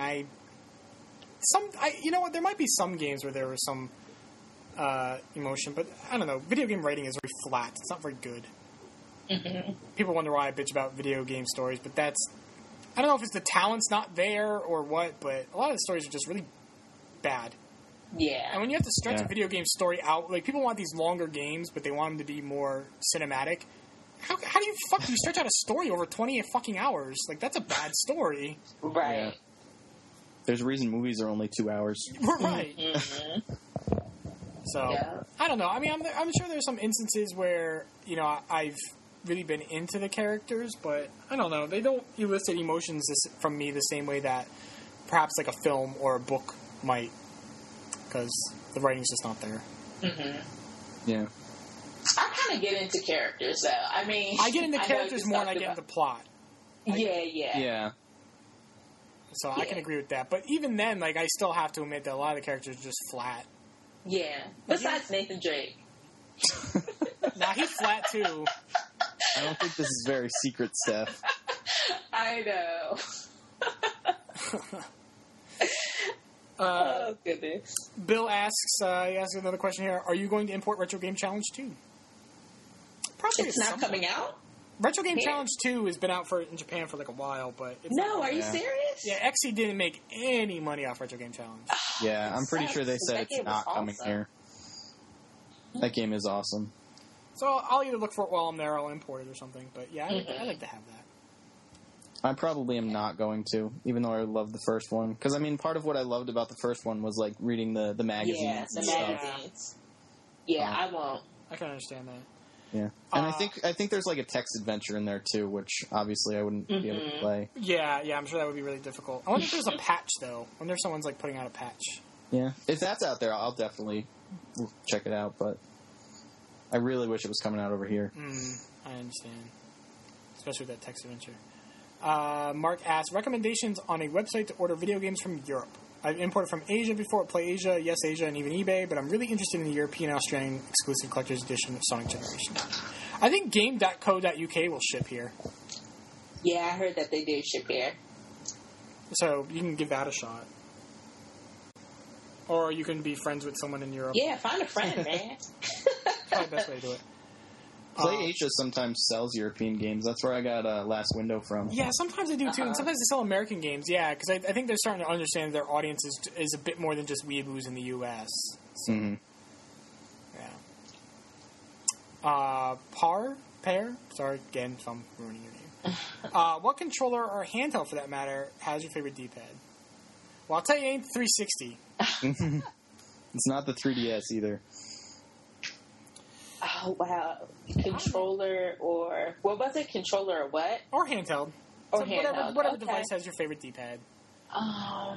you know what, there might be some games where there was some emotion, but I don't know, video game writing is very flat. It's not very good. Mm-hmm. People wonder why I bitch about video game stories, but I don't know if it's the talent's not there or what, but a lot of the stories are just really bad. Yeah. And when you have to stretch Yeah. a video game story out, like, people want these longer games, but they want them to be more cinematic. How do you stretch out a story over 20 fucking hours? Like, that's a bad story. Right. Yeah. There's a reason movies are only 2 hours. Right. Mm-hmm. So, Yeah. I don't know. I mean, I'm sure there's some instances where, I've really been into the characters, but I don't know. They don't elicit emotions from me the same way that perhaps like a film or a book might, because the writing's just not there. Mm-hmm. Yeah. I kind of get into characters, though. I mean, I get into know characters you more than I talked get about- into plot. Yeah. Yeah. So I can agree with that. But even then, like, I still have to admit that a lot of the characters are just flat. Yeah. Besides Nathan Drake. Now, he's flat, too. I don't think this is very secret stuff. I know. Oh, goodness. Bill asks, he asks another question here, are you going to import Retro Game Challenge 2? Probably It's not coming out? Retro Game Here. Challenge 2 has been out in Japan for like a while, but it's No, are you Yeah. serious? Yeah, XE didn't make any money off Retro Game Challenge. Yeah, I'm pretty sure they Sucks, said 'cause that it's game was not coming awesome. here. That game is awesome. So I'll either look for it while I'm there or I'll import it or something. But yeah, I like to have that. I probably am not going to, even though I love the first one. Because, I mean, part of what I loved about the first one was, like, reading the magazines. Yeah, the and stuff. magazines. Yeah, I won't. I can understand that. Yeah. And I think there's, like, a text adventure in there, too, which obviously I wouldn't be able to play. Yeah, I'm sure that would be really difficult. I wonder if there's a patch, though. I wonder if someone's, like, putting out a patch. Yeah. If that's out there, I'll definitely check it out, but I really wish it was coming out over here. I understand. Especially with that text adventure. Mark asks, recommendations on a website to order video games from Europe. I've imported from Asia before, Play Asia, Yes Asia, and even eBay, but I'm really interested in the European Australian exclusive collector's edition of Sonic Generation. I think game.co.uk will ship here. Yeah, I heard that they do ship here. So you can give that a shot. Or you can be friends with someone in Europe. Yeah, find a friend, man. Probably the best way to do it. Play Asia sometimes sells European games. That's where I got Last Window from. Yeah, sometimes they do too, and sometimes they sell American games. Yeah, because I think they're starting to understand their audience is a bit more than just weeaboos in the U.S. So, yeah. Pear. Sorry again if I'm ruining your name. What controller or handheld, for that matter, has your favorite D-pad? Well, I'll tell you, it ain't 360. It's not the 3DS either. Oh, wow. Controller or... What was it? Controller or what? Or handheld. Or So handheld. whatever Okay. device has your favorite D-pad. I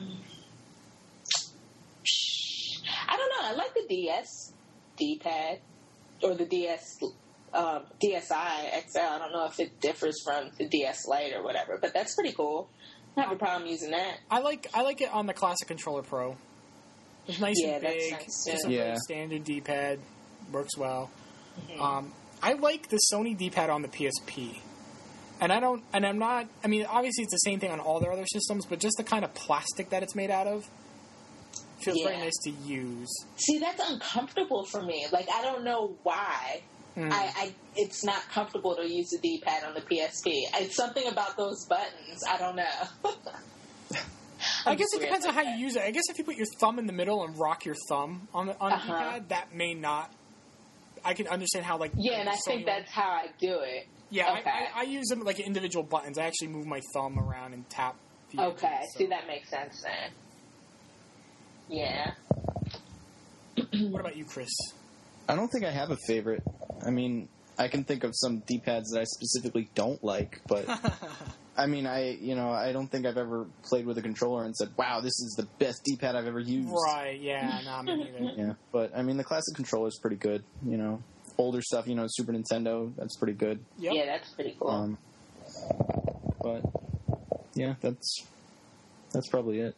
don't know. I like the DS D-pad. Or the DS... DSi XL. I don't know if it differs from the DS Lite or whatever, but that's pretty cool. I don't have a problem using that. I like it on the Classic Controller Pro. It's nice Yeah, and that's big. nice, It's too. a Yeah. very standard D-pad. Works well. I like the Sony D-pad on the PSP. And I'm not, I mean, obviously it's the same thing on all their other systems, but just the kind of plastic that it's made out of feels very Yeah. nice to use. See, that's uncomfortable for me. Like, I don't know why. It's not comfortable to use the D-pad on the PSP. It's something about those buttons. I don't know. I guess it depends on how you use it. I guess if you put your thumb in the middle and rock your thumb on the D-pad, that may not. I can understand how, like... Yeah, and I think Sony- that's how I do it. Yeah, Okay. I use them like individual buttons. I actually move my thumb around and tap the Okay, edges, so. see, that makes sense then. Yeah. What about you, Chris? I don't think I have a favorite. I mean, I can think of some D-pads that I specifically don't like, but I mean, I don't think I've ever played with a controller and said, "Wow, this is the best D-pad I've ever used." Right, yeah, no, me neither. Yeah, but I mean, the classic controller is pretty good. Older stuff, Super Nintendo, that's pretty good. Yep. Yeah, that's pretty cool. But yeah, that's probably it.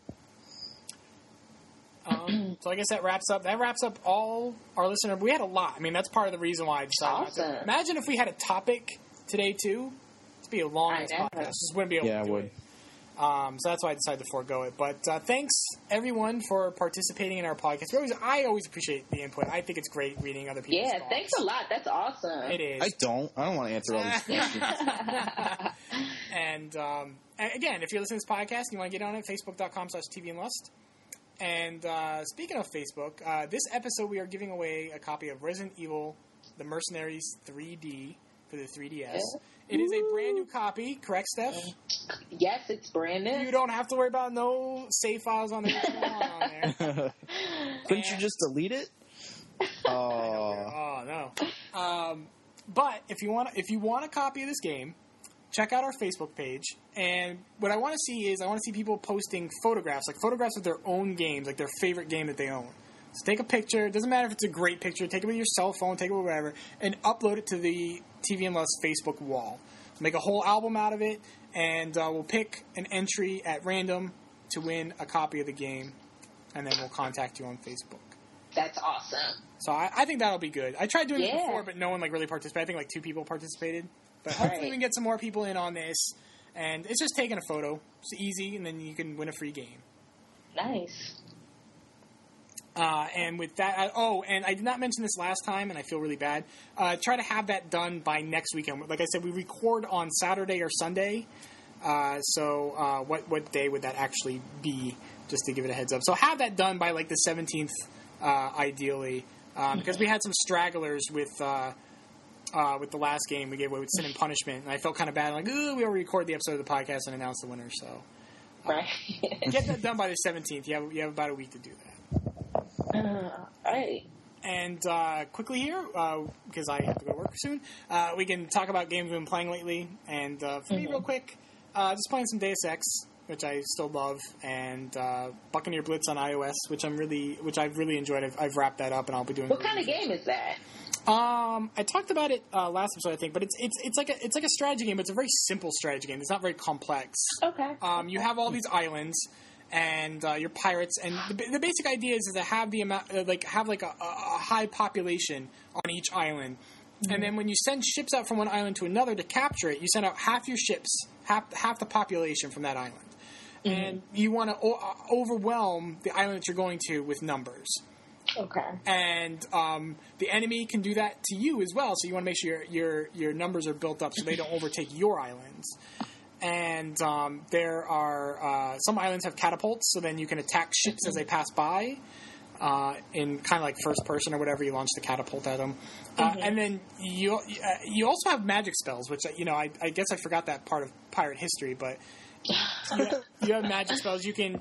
So I guess that wraps up all our listener. We had a lot. I mean, that's part of the reason why I decided not Awesome. to. Imagine if we had a topic today too. It'd be a long I know. podcast. Just wouldn't be able Yeah, to do I would. it. So that's why I decided to forego it. But thanks everyone for participating in our podcast. I always appreciate the input. I think it's great reading other people's Yeah, thoughts. thanks a lot. That's awesome. It is. I don't want to answer all these questions. And again, if you're listening to this podcast and you want to get on it, facebook.com/tvandlust. And speaking of Facebook, this episode we are giving away a copy of Resident Evil: The Mercenaries 3D for the 3DS. It is a brand new copy, correct, Steph? Yes, it's brand new. You don't have to worry about no save files on there. on there. Couldn't you just delete it? Oh, Oh no. But if you want a copy of this game, check out our Facebook page. And what I want to see is people posting photographs of their own games, like their favorite game that they own. So take a picture. It doesn't matter if it's a great picture. Take it with your cell phone. Take it with whatever, and upload it to the TV and Lust Facebook wall. Make a whole album out of it, and we'll pick an entry at random to win a copy of the game, and then we'll contact you on Facebook. That's awesome. So I think that'll be good. I tried doing it Yeah. before, but no one really participated. I think 2 people participated. But hopefully we can get some more people in on this. And it's just taking a photo. It's easy, and then you can win a free game. Nice. And with that, and I did not mention this last time, and I feel really bad. Try to have that done by next weekend. Like I said, we record on Saturday or Sunday. So what day would that actually be? Just to give it a heads up. So have that done by like the 17th, ideally, because we had some stragglers with the last game we gave away with Sin and Punishment, and I felt kind of bad. Like, ooh, we already recorded the episode of the podcast and announced the winner. So Right. get that done by the 17th. You have about a week to do that. Right. And quickly here, because I have to go to work soon, we can talk about games we've been playing lately. And for me, real quick, just playing some Deus Ex, which I still love, and Buccaneer Blitz on iOS, which I've really enjoyed. I've wrapped that up, and I'll be doing. What kind of game is that? I talked about it last episode, I think, but it's like a strategy game. But it's a very simple strategy game. It's not very complex. Okay. You have all these islands, and you're pirates, and the basic idea is to have the amount, have a high population on each island, and then when you send ships out from one island to another to capture it, you send out half your ships, half the population from that island, and you want to overwhelm the island that you're going to with numbers. Okay. And the enemy can do that to you as well, so you want to make sure your numbers are built up so they don't overtake your islands. And there are some islands have catapults, so then you can attack ships as they pass by in kind of like first person or whatever. You launch the catapult at them, and then you also have magic spells, which I guess I forgot that part of pirate history, but you have magic spells. You can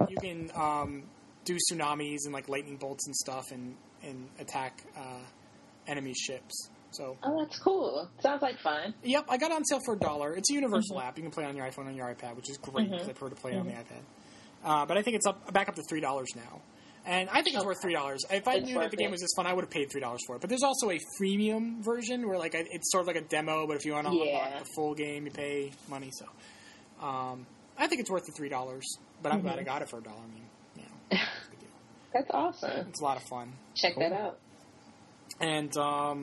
do tsunamis and like lightning bolts and stuff, and attack enemy ships. So, that's cool. Sounds like fun. Yep, I got it on sale for $1. It's a universal app. You can play it on your iPhone and your iPad, which is great because I prefer to play it on the iPad. But I think it's back up to $3 now. And I think it's worth $3. If I knew that the game was this fun, I would have paid $3 for it. But there's also a freemium version where it's sort of like a demo, but if you want to unlock the full game, you pay money. So I think it's worth the $3. But I'm glad I got it for $1. I mean, it's a good deal. That's awesome. It's a lot of fun. Check that out. And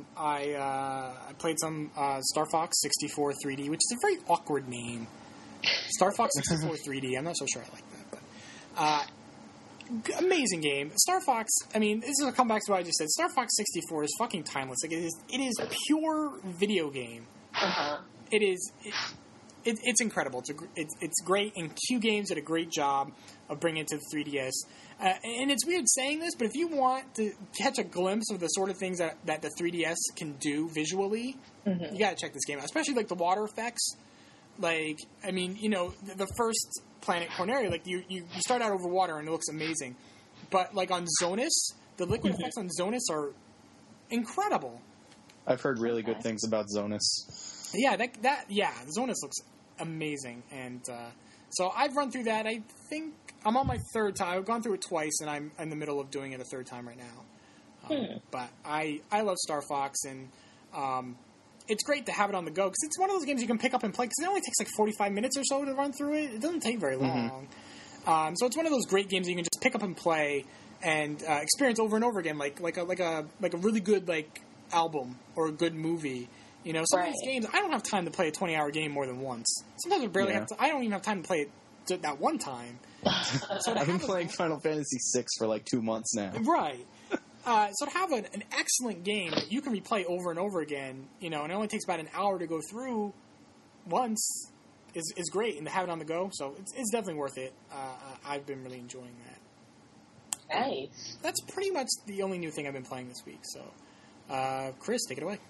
I played some Star Fox 64 3D, which is a very awkward name. Star Fox 64 3D. I'm not so sure I like that, but amazing game. Star Fox. I mean, this is a comeback to what I just said. Star Fox 64 is fucking timeless. Like it is pure video game. It is. It's incredible. It's great, and Q Games did a great job of bringing it to the 3DS. And it's weird saying this, but if you want to catch a glimpse of the sort of things that the 3DS can do visually, you gotta check this game out. Especially like the water effects. Like, I mean, the first planet Corneria, like you start out over water and it looks amazing, but like on Zonus, the liquid effects on Zonus are incredible. I've heard really good things about Zonus. Yeah, Zonus looks amazing, and so I've run through that. I think I'm on my third time. I've gone through it twice, and I'm in the middle of doing it a third time right now. But I love Star Fox, and it's great to have it on the go, because it's one of those games you can pick up and play, because it only takes like 45 minutes or so to run through it. It doesn't take very long. So it's one of those great games that you can just pick up and play and experience over and over again, like a really good like album or a good movie. Some of these games, I don't have time to play a 20-hour game more than once. Sometimes I barely have to. I don't even have time to play it that one time. So I've been playing Final Fantasy VI for like 2 months now. Right. So to have an excellent game that you can replay over and over again, and it only takes about an hour to go through once, is great. And to have it on the go, so it's definitely worth it. I've been really enjoying that. Nice. That's pretty much the only new thing I've been playing this week. So, Chris, take it away.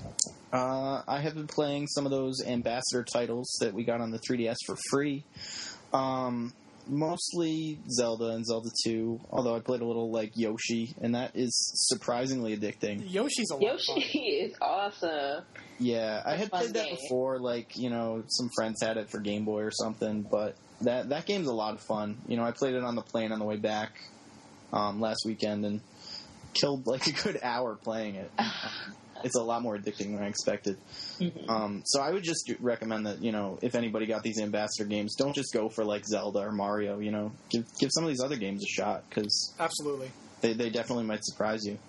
I have been playing some of those ambassador titles that we got on the 3DS for free. Mostly Zelda and Zelda 2, although I played a little like Yoshi, and that is surprisingly addicting. Yoshi's a lot of fun. Yoshi is awesome. Yeah, I had played that before, like, some friends had it for Game Boy or something, but that game's a lot of fun. I played it on the plane on the way back last weekend and killed like a good hour playing it. It's a lot more addicting than I expected. So I would just recommend that, if anybody got these ambassador games, don't just go for like Zelda or Mario, give some of these other games a shot, because absolutely they definitely might surprise you.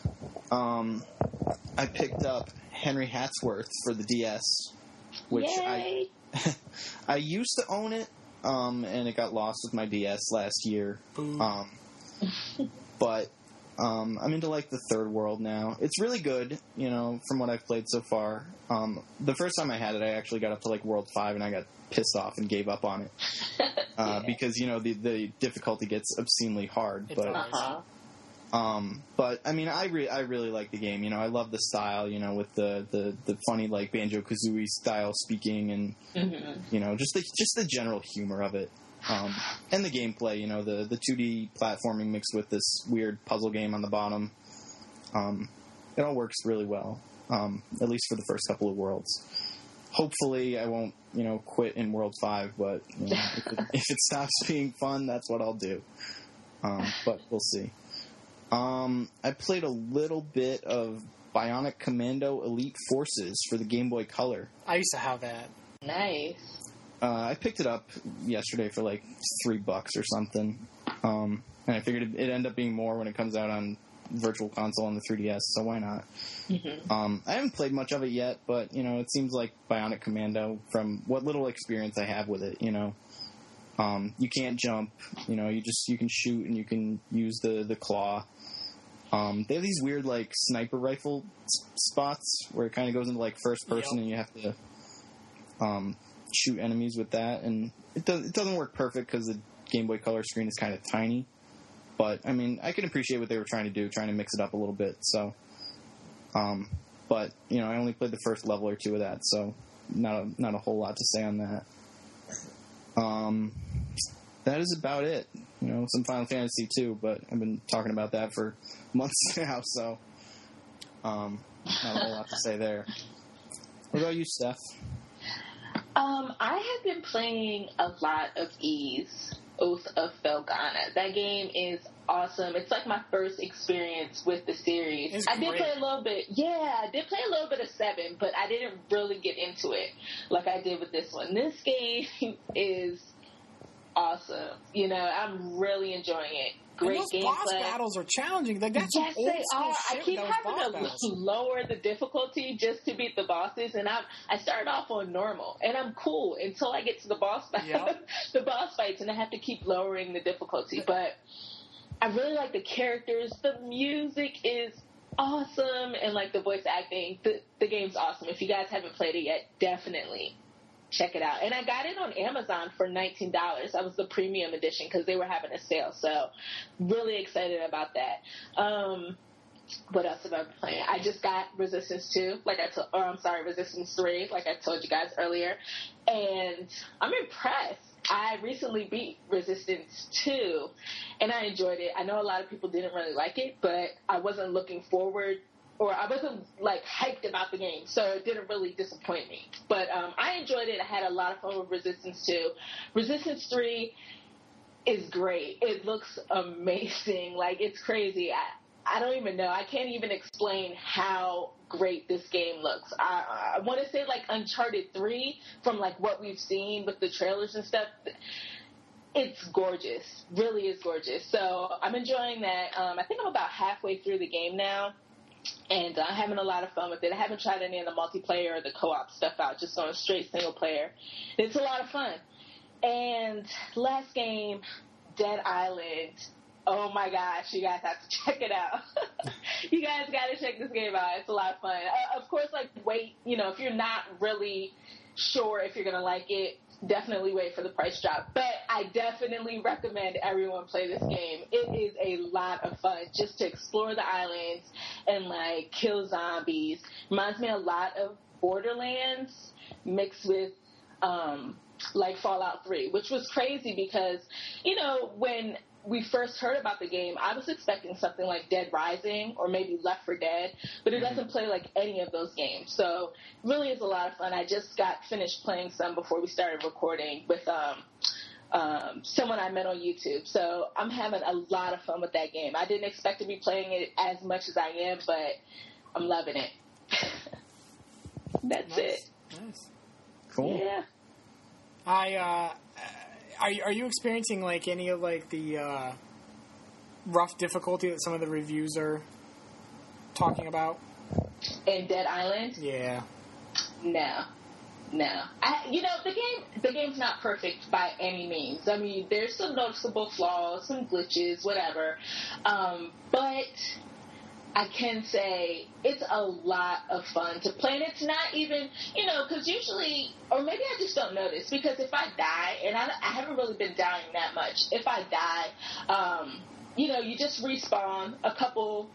I picked up Henry Hatsworth for the DS, which Yay! I used to own it, and it got lost with my DS last year. But I'm into like the third world now. It's really good, from what I've played so far. The first time I had it, I actually got up to like World 5 and I got pissed off and gave up on it. Because, the difficulty gets obscenely hard. But I mean, I really like the game. I love the style, with the funny like Banjo-Kazooie style speaking and, just the general humor of it. And the gameplay, the 2D platforming mixed with this weird puzzle game on the bottom. It all works really well, at least for the first couple of worlds. Hopefully I won't, quit in World 5, but if it stops being fun, that's what I'll do. But we'll see. I played a little bit of Bionic Commando Elite Forces for the Game Boy Color. I used to have that. Nice. I picked it up yesterday for like $3 or something. And I figured it'd end up being more when it comes out on Virtual Console on the 3DS, so why not? I haven't played much of it yet, but, it seems like Bionic Commando, from what little experience I have with it, you can't jump, you can shoot and you can use the claw. They have these weird, like, sniper rifle spots where it kind of goes into, like, first person and you have to shoot enemies with that, and it doesn't work perfect because the Game Boy Color screen is kind of tiny, but I mean, I can appreciate what they were trying to do, trying to mix it up a little bit. So, but I only played the first level or two of that, so not a whole lot to say on that. That is about it. Some Final Fantasy too, but I've been talking about that for months now, so not a whole lot to say there. What about you, Steph? I have been playing a lot of Ys, Oath of Felghana. That game is awesome. It's like my first experience with the series. I did play a little bit. Yeah, I did play a little bit of 7, but I didn't really get into it like I did with this one. This game is awesome. I'm really enjoying it. Great and those gameplay. Boss battles are challenging. They got yes, some they old are. school I keep shit having to lower the difficulty just to beat the bosses, and I started off on normal, and I'm cool until I get to the boss fight, the boss fights, and I have to keep lowering the difficulty. But I really like the characters. The music is awesome, and like the voice acting. The game's awesome. If you guys haven't played it yet, definitely check it out. And I got it on Amazon for $19. That was the premium edition because they were having a sale. So really excited about that. What else have I been playing? I just got Resistance 2, Resistance 3, like I told you guys earlier. And I'm impressed. I recently beat Resistance 2, and I enjoyed it. I know a lot of people didn't really like it, but I wasn't looking forward, or I wasn't, like, hyped about the game, so it didn't really disappoint me. But I enjoyed it. I had a lot of fun with Resistance 2. Resistance 3 is great. It looks amazing. Like, it's crazy. I don't even know. I can't even explain how great this game looks. I want to say, like, Uncharted 3, from, like, what we've seen with the trailers and stuff. It's gorgeous. Really is gorgeous. So I'm enjoying that. I think I'm about halfway through the game now. And I'm having a lot of fun with it. I haven't tried any of the multiplayer or the co-op stuff out, just on straight single player. It's a lot of fun. And last game, Dead Island. Oh my gosh, you guys have to check it out. You guys got to check this game out. It's a lot of fun. Of course, like, wait, if you're not really sure if you're going to like it, definitely wait for the price drop. But I definitely recommend everyone play this game. It is a lot of fun just to explore the islands and, like, kill zombies. Reminds me a lot of Borderlands mixed with, like, Fallout 3, which was crazy because, when we first heard about the game, I was expecting something like Dead Rising or maybe Left 4 Dead, but it doesn't play like any of those games. So it really is a lot of fun. I just got finished playing some before we started recording with someone I met on YouTube. So I'm having a lot of fun with that game. I didn't expect to be playing it as much as I am, but I'm loving it. That's it. Nice. Cool. Yeah. Are you experiencing, like, any of, like, the rough difficulty that some of the reviews are talking about? In Dead Island? Yeah. No. No. The game's not perfect by any means. I mean, there's some noticeable flaws, some glitches, whatever. But I can say it's a lot of fun to play, and it's not even, because usually, or maybe I just don't notice, because if I die, and I haven't really been dying that much, if I die, you just respawn a couple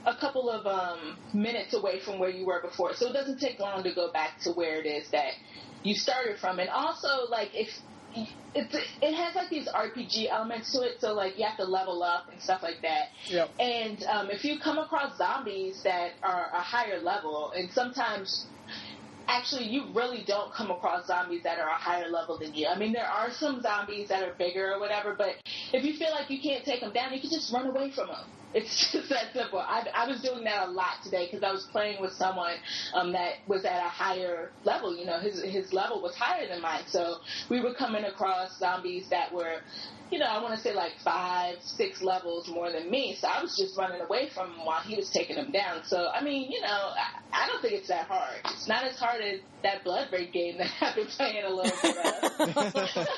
of minutes away from where you were before, so it doesn't take long to go back to where it is that you started from. And also, like, if it has like these RPG elements to it, so like you have to level up and stuff like that. Yep. And if you come across zombies that are a higher level, and sometimes actually you really don't come across zombies that are a higher level than you. I mean, there are some zombies that are bigger or whatever, but if you feel like you can't take them down, you can just run away from them. It's just that simple. I was doing that a lot today because I was playing with someone that was at a higher level. His level was higher than mine. So we were coming across zombies that were, I want to say like 5-6 levels more than me. So I was just running away from him while he was taking them down. So, I mean, I don't think it's that hard. It's not as hard as that Bloodbraid game that I've been playing a little bit of.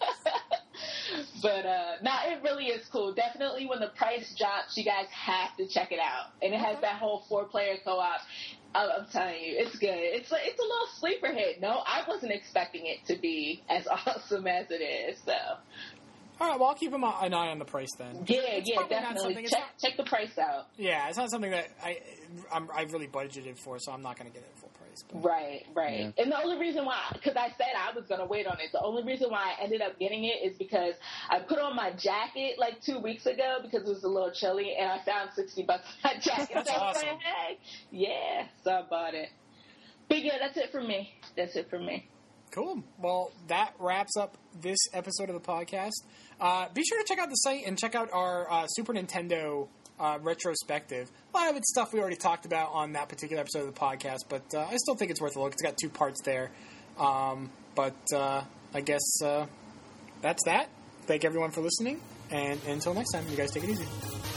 But, it really is cool. Definitely when the price drops, you guys have to check it out. And it has that whole 4-player co-op. I'm telling you, it's good. It's a little sleeper hit. No, I wasn't expecting it to be as awesome as it is, so. All right, well, I'll keep an eye on the price then. Yeah, definitely. Check the price out. Yeah, it's not something that I've really budgeted for, so I'm not going to get it at full price. But. Right. Yeah. And the only reason why, because I said I was going to wait on it, the only reason why I ended up getting it is because I put on my jacket like 2 weeks ago because it was a little chilly, and I found $60 for my jacket. That's so awesome. Saying, hey, yeah, so I bought it. But yeah, that's it for me. Cool. Well, that wraps up this episode of the podcast. Be sure to check out the site and check out our Super Nintendo retrospective. A lot of it's stuff we already talked about on that particular episode of the podcast, but I still think it's worth a look. It's got 2 parts there. But I guess that's that. Thank everyone for listening, and until next time, you guys take it easy.